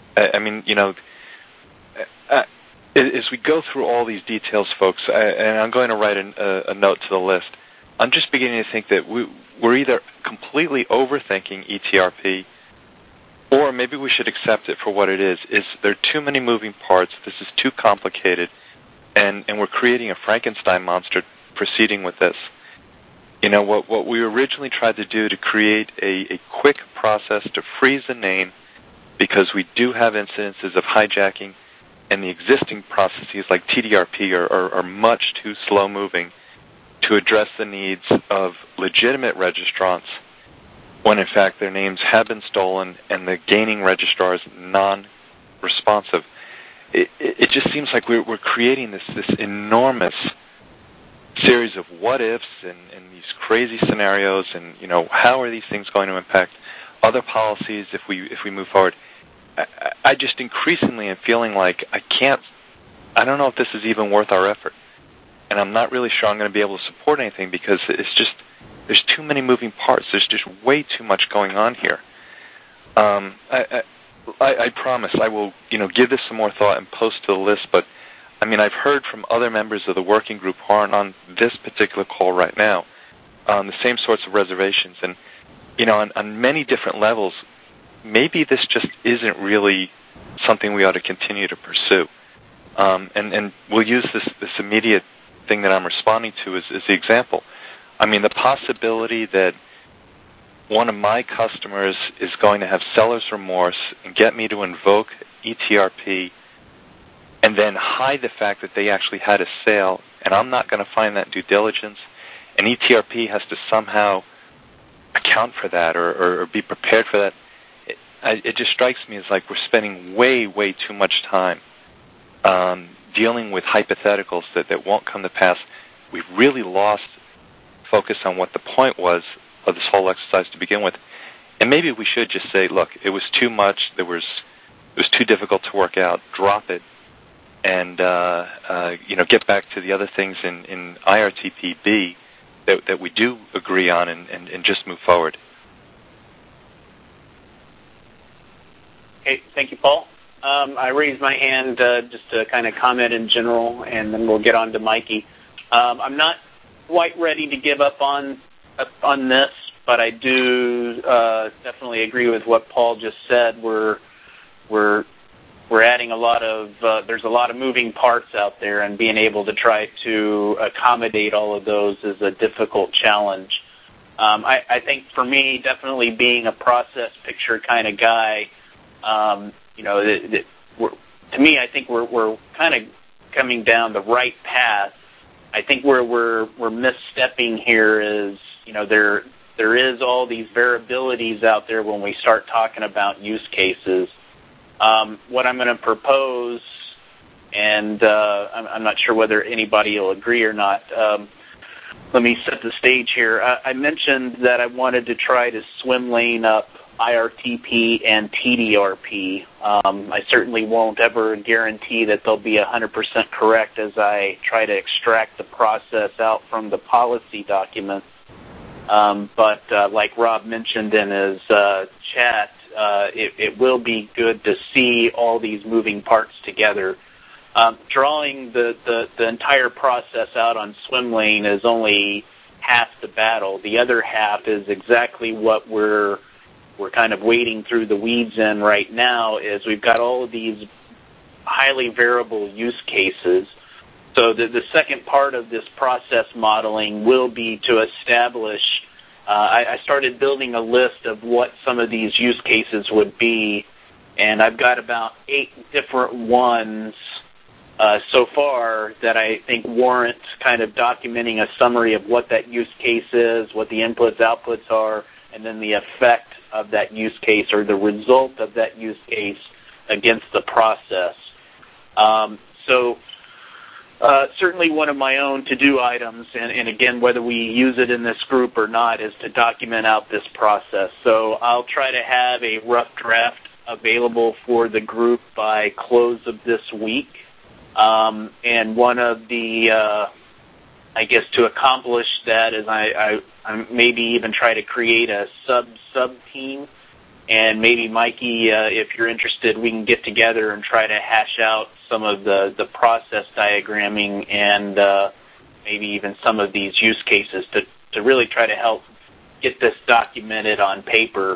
As we go through all these details, folks, and I'm going to write a note to the list, I'm just beginning to think that we're either completely overthinking ETRP, or maybe we should accept it for what it is. There are too many moving parts, this is too complicated, and we're creating a Frankenstein monster proceeding with this. What we originally tried to do to create a quick process to freeze the name, because we do have incidences of hijacking, and the existing processes like TDRP are much too slow-moving to address the needs of legitimate registrants when, in fact, their names have been stolen and the gaining registrar is non-responsive. It just seems like we're creating this enormous series of what-ifs and these crazy scenarios, and, how are these things going to impact other policies if we move forward. I just increasingly am feeling like I don't know if this is even worth our effort. And I'm not really sure I'm going to be able to support anything because there's too many moving parts. There's just way too much going on here. I promise I will, give this some more thought and post to the list, but I've heard from other members of the working group who aren't on this particular call right now the same sorts of reservations. And, on many different levels, maybe this just isn't really something we ought to continue to pursue. And we'll use this immediate thing that I'm responding to as the example. The possibility that one of my customers is going to have seller's remorse and get me to invoke ETRP and then hide the fact that they actually had a sale, and I'm not going to find that due diligence, and ETRP has to somehow account for that or be prepared for that. It just strikes me as like we're spending way, way too much time dealing with hypotheticals that won't come to pass. We've really lost focus on what the point was of this whole exercise to begin with. And maybe we should just say, look, it was too much, it was too difficult to work out, drop it, and get back to the other things in IRTPB that we do agree on and just move forward. Okay, thank you, Paul. I raised my hand just to kind of comment in general, and then we'll get on to Mikey. I'm not quite ready to give up on this, but I do definitely agree with what Paul just said. We're adding a lot of there's a lot of moving parts out there, and being able to try to accommodate all of those is a difficult challenge. I think for me, definitely being a process picture kind of guy, to me, I think we're kind of coming down the right path. I think where we're misstepping here is, there is all these variabilities out there when we start talking about use cases. What I'm going to propose, and I'm not sure whether anybody will agree or not. Let me set the stage here. I mentioned that I wanted to try to swim lane up IRTP and TDRP. I certainly won't ever guarantee that they'll be 100% correct as I try to extract the process out from the policy documents. But like Rob mentioned in his chat, it will be good to see all these moving parts together. Drawing the entire process out on swim lane is only half the battle. The other half is exactly what we're we're kind of wading through the weeds in right now is we've got all of these highly variable use cases. So the second part of this process modeling will be to establish, I started building a list of what some of these use cases would be, and I've got about 8 different ones so far that I think warrant kind of documenting a summary of what that use case is, what the inputs, outputs are, and then the effect of that use case or the result of that use case against the process. Certainly one of my own to-do items, and again, whether we use it in this group or not, is to document out this process. So I'll try to have a rough draft available for the group by close of this week. And one of the, I guess, to accomplish that is I maybe even try to create a sub-team. And maybe, Mikey, if you're interested, we can get together and try to hash out some of the process diagramming and maybe even some of these use cases to really try to help get this documented on paper.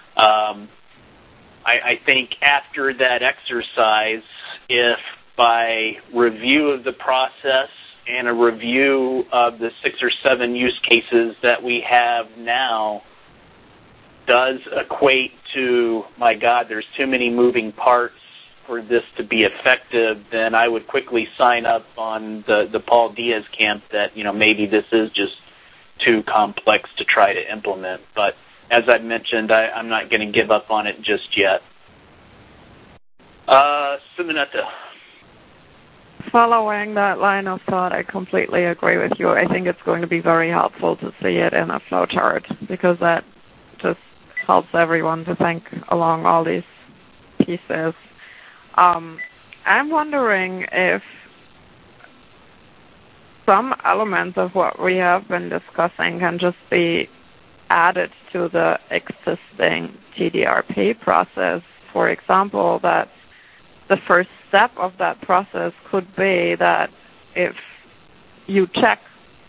I think after that exercise, if by review of the process and a review of the 6 or 7 use cases that we have now does equate to, my God, there's too many moving parts for this to be effective, then I would quickly sign up on the Paul Diaz camp that, maybe this is just too complex to try to implement. But as I've mentioned, I'm not going to give up on it just yet. Simonetta. Following that line of thought, I completely agree with you. I think it's going to be very helpful to see it in a flowchart because that just helps everyone to think along all these pieces. I'm wondering if some elements of what we have been discussing can just be added to the existing TDRP process. For example, that the first step of that process could be that if you check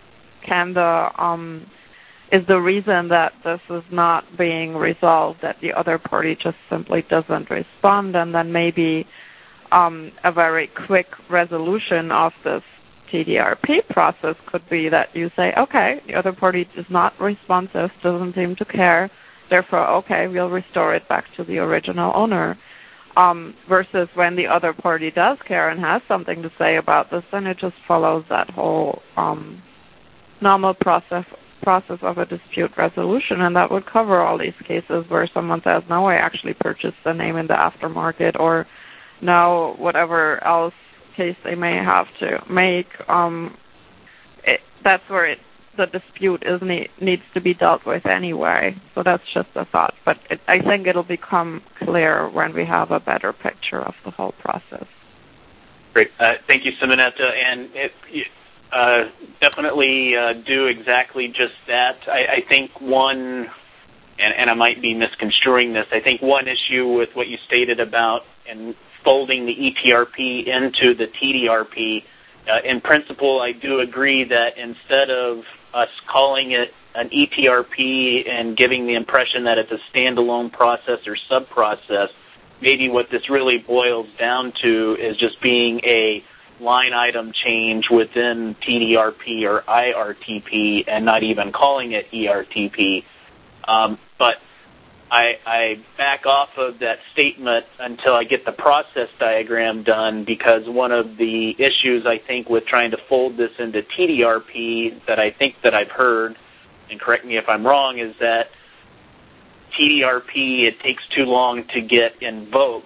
is the reason that this is not being resolved that the other party just simply doesn't respond, and then maybe a very quick resolution of this TDRP process could be that you say, okay, the other party is not responsive, doesn't seem to care, therefore, okay, we'll restore it back to the original owner. Versus when the other party does care and has something to say about this, then it just follows that whole normal process of a dispute resolution, and that would cover all these cases where someone says, no, I actually purchased the name in the aftermarket, or no, whatever else case they may have to make. That's where the dispute needs to be dealt with anyway. So that's just a thought. But I think it'll become clear when we have a better picture of the whole process. Great. Thank you, Simonetta. And definitely do exactly just that. I think one, and I might be misconstruing this, I think one issue with what you stated about and folding the ETRP into the TDRP, in principle, I do agree that instead of us calling it an ETRP and giving the impression that it's a standalone process or sub-process, maybe what this really boils down to is just being a line item change within TDRP or IRTP and not even calling it ERTP. But I back off of that statement until I get the process diagram done, because one of the issues I think with trying to fold this into TDRP that I think that I've heard, and correct me if I'm wrong, is that TDRP, it takes too long to get invoked.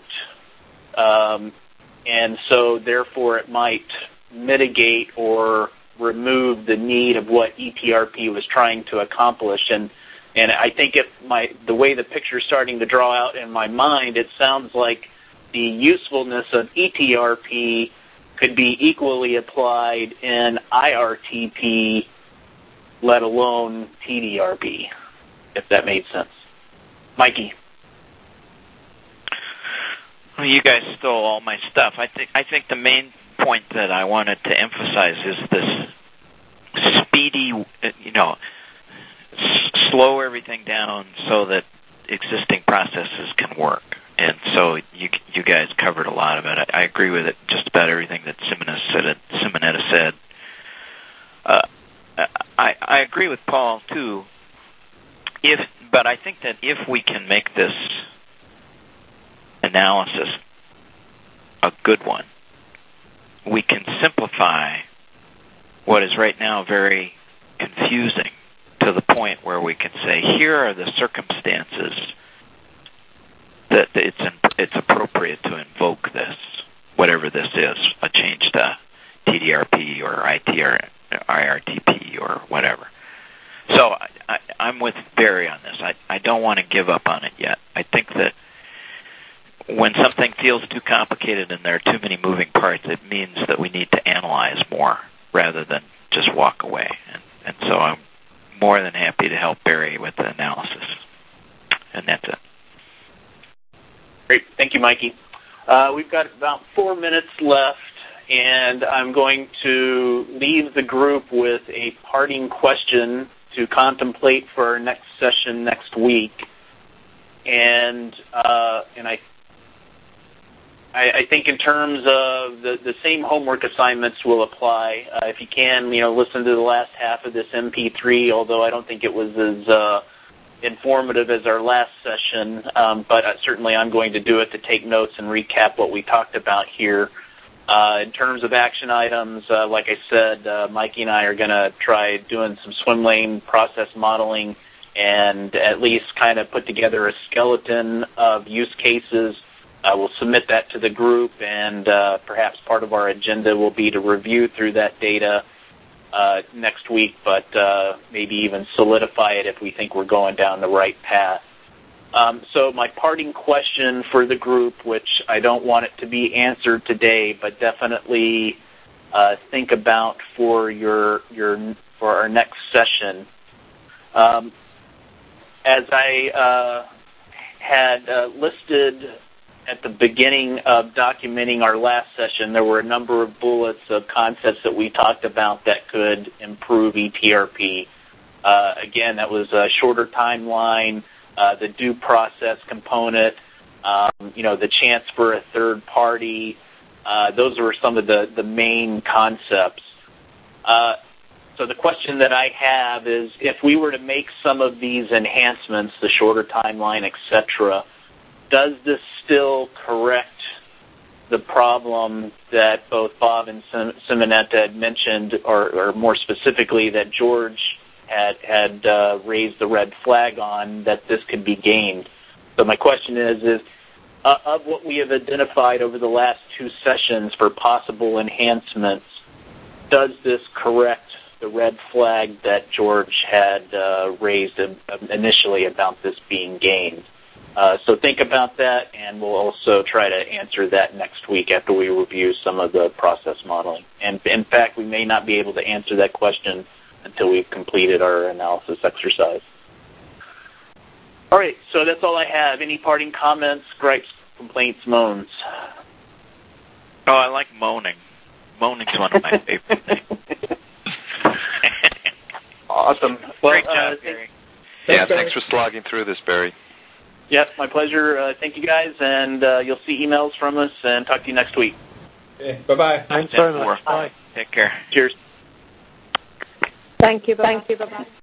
And so therefore it might mitigate or remove the need of what ETRP was trying to accomplish. And I think the way the picture is starting to draw out in my mind, it sounds like the usefulness of ETRP could be equally applied in IRTP, let alone TDRP, if that made sense. Mikey. Well, you guys stole all my stuff. I think the main point that I wanted to emphasize is this speedy, slow everything down so that existing processes can work. And so you guys covered a lot of it. I agree with it, just about everything that Simonetta said. I agree with Paul too. But I think that if we can make this analysis a good one, we can simplify what is right now very confusing to the point where we can say, here are the circumstances that it's appropriate to invoke this, whatever this is, a change to TDRP or IRTP or whatever. So I'm with Barry on this. I don't want to give up on it yet. I think that when something feels too complicated and there are too many moving parts, it means that we need to analyze more rather than just walk away. And so I'm more than happy to help Barry with the analysis. And that's it. Great. Thank you, Mikey. We've got about 4 minutes left, and I'm going to leave the group with a parting question to contemplate for our next session next week. And I think in terms of the same homework assignments will apply. If you can, listen to the last half of this MP3, although I don't think it was as informative as our last session, but certainly I'm going to do it to take notes and recap what we talked about here. In terms of action items, like I said, Mikey and I are going to try doing some swim lane process modeling and at least kind of put together a skeleton of use cases. We'll submit that to the group, and perhaps part of our agenda will be to review through that data next week, but maybe even solidify it if we think we're going down the right path. So my parting question for the group, which I don't want it to be answered today, but definitely think about for our next session. As I had listed at the beginning of documenting our last session, there were a number of bullets of concepts that we talked about that could improve ETRP. Again, that was a shorter timeline, the due process component, the chance for a third party. Those were some of the main concepts. So the question that I have is, if we were to make some of these enhancements, the shorter timeline, etc., does this still correct the problem that both Bob and Simonetta had mentioned, or more specifically that George had raised the red flag on, that this could be gained? So my question is of what we have identified over the last 2 sessions for possible enhancements, does this correct the red flag that George had raised initially about this being gained? So think about that, and we'll also try to answer that next week after we review some of the process modeling. And in fact, we may not be able to answer that question until we've completed our analysis exercise. All right, so that's all I have. Any parting comments, gripes, complaints, moans? Oh, I like moaning. Moaning's one of my favorite things. Awesome. Well, great job, Barry. Thanks for slogging through this, Barry. Yes, my pleasure. Thank you, guys, and you'll see emails from us, and talk to you next week. Okay, bye-bye. Thanks very much. Bye. Take care. Cheers. Thank you. Bye-bye.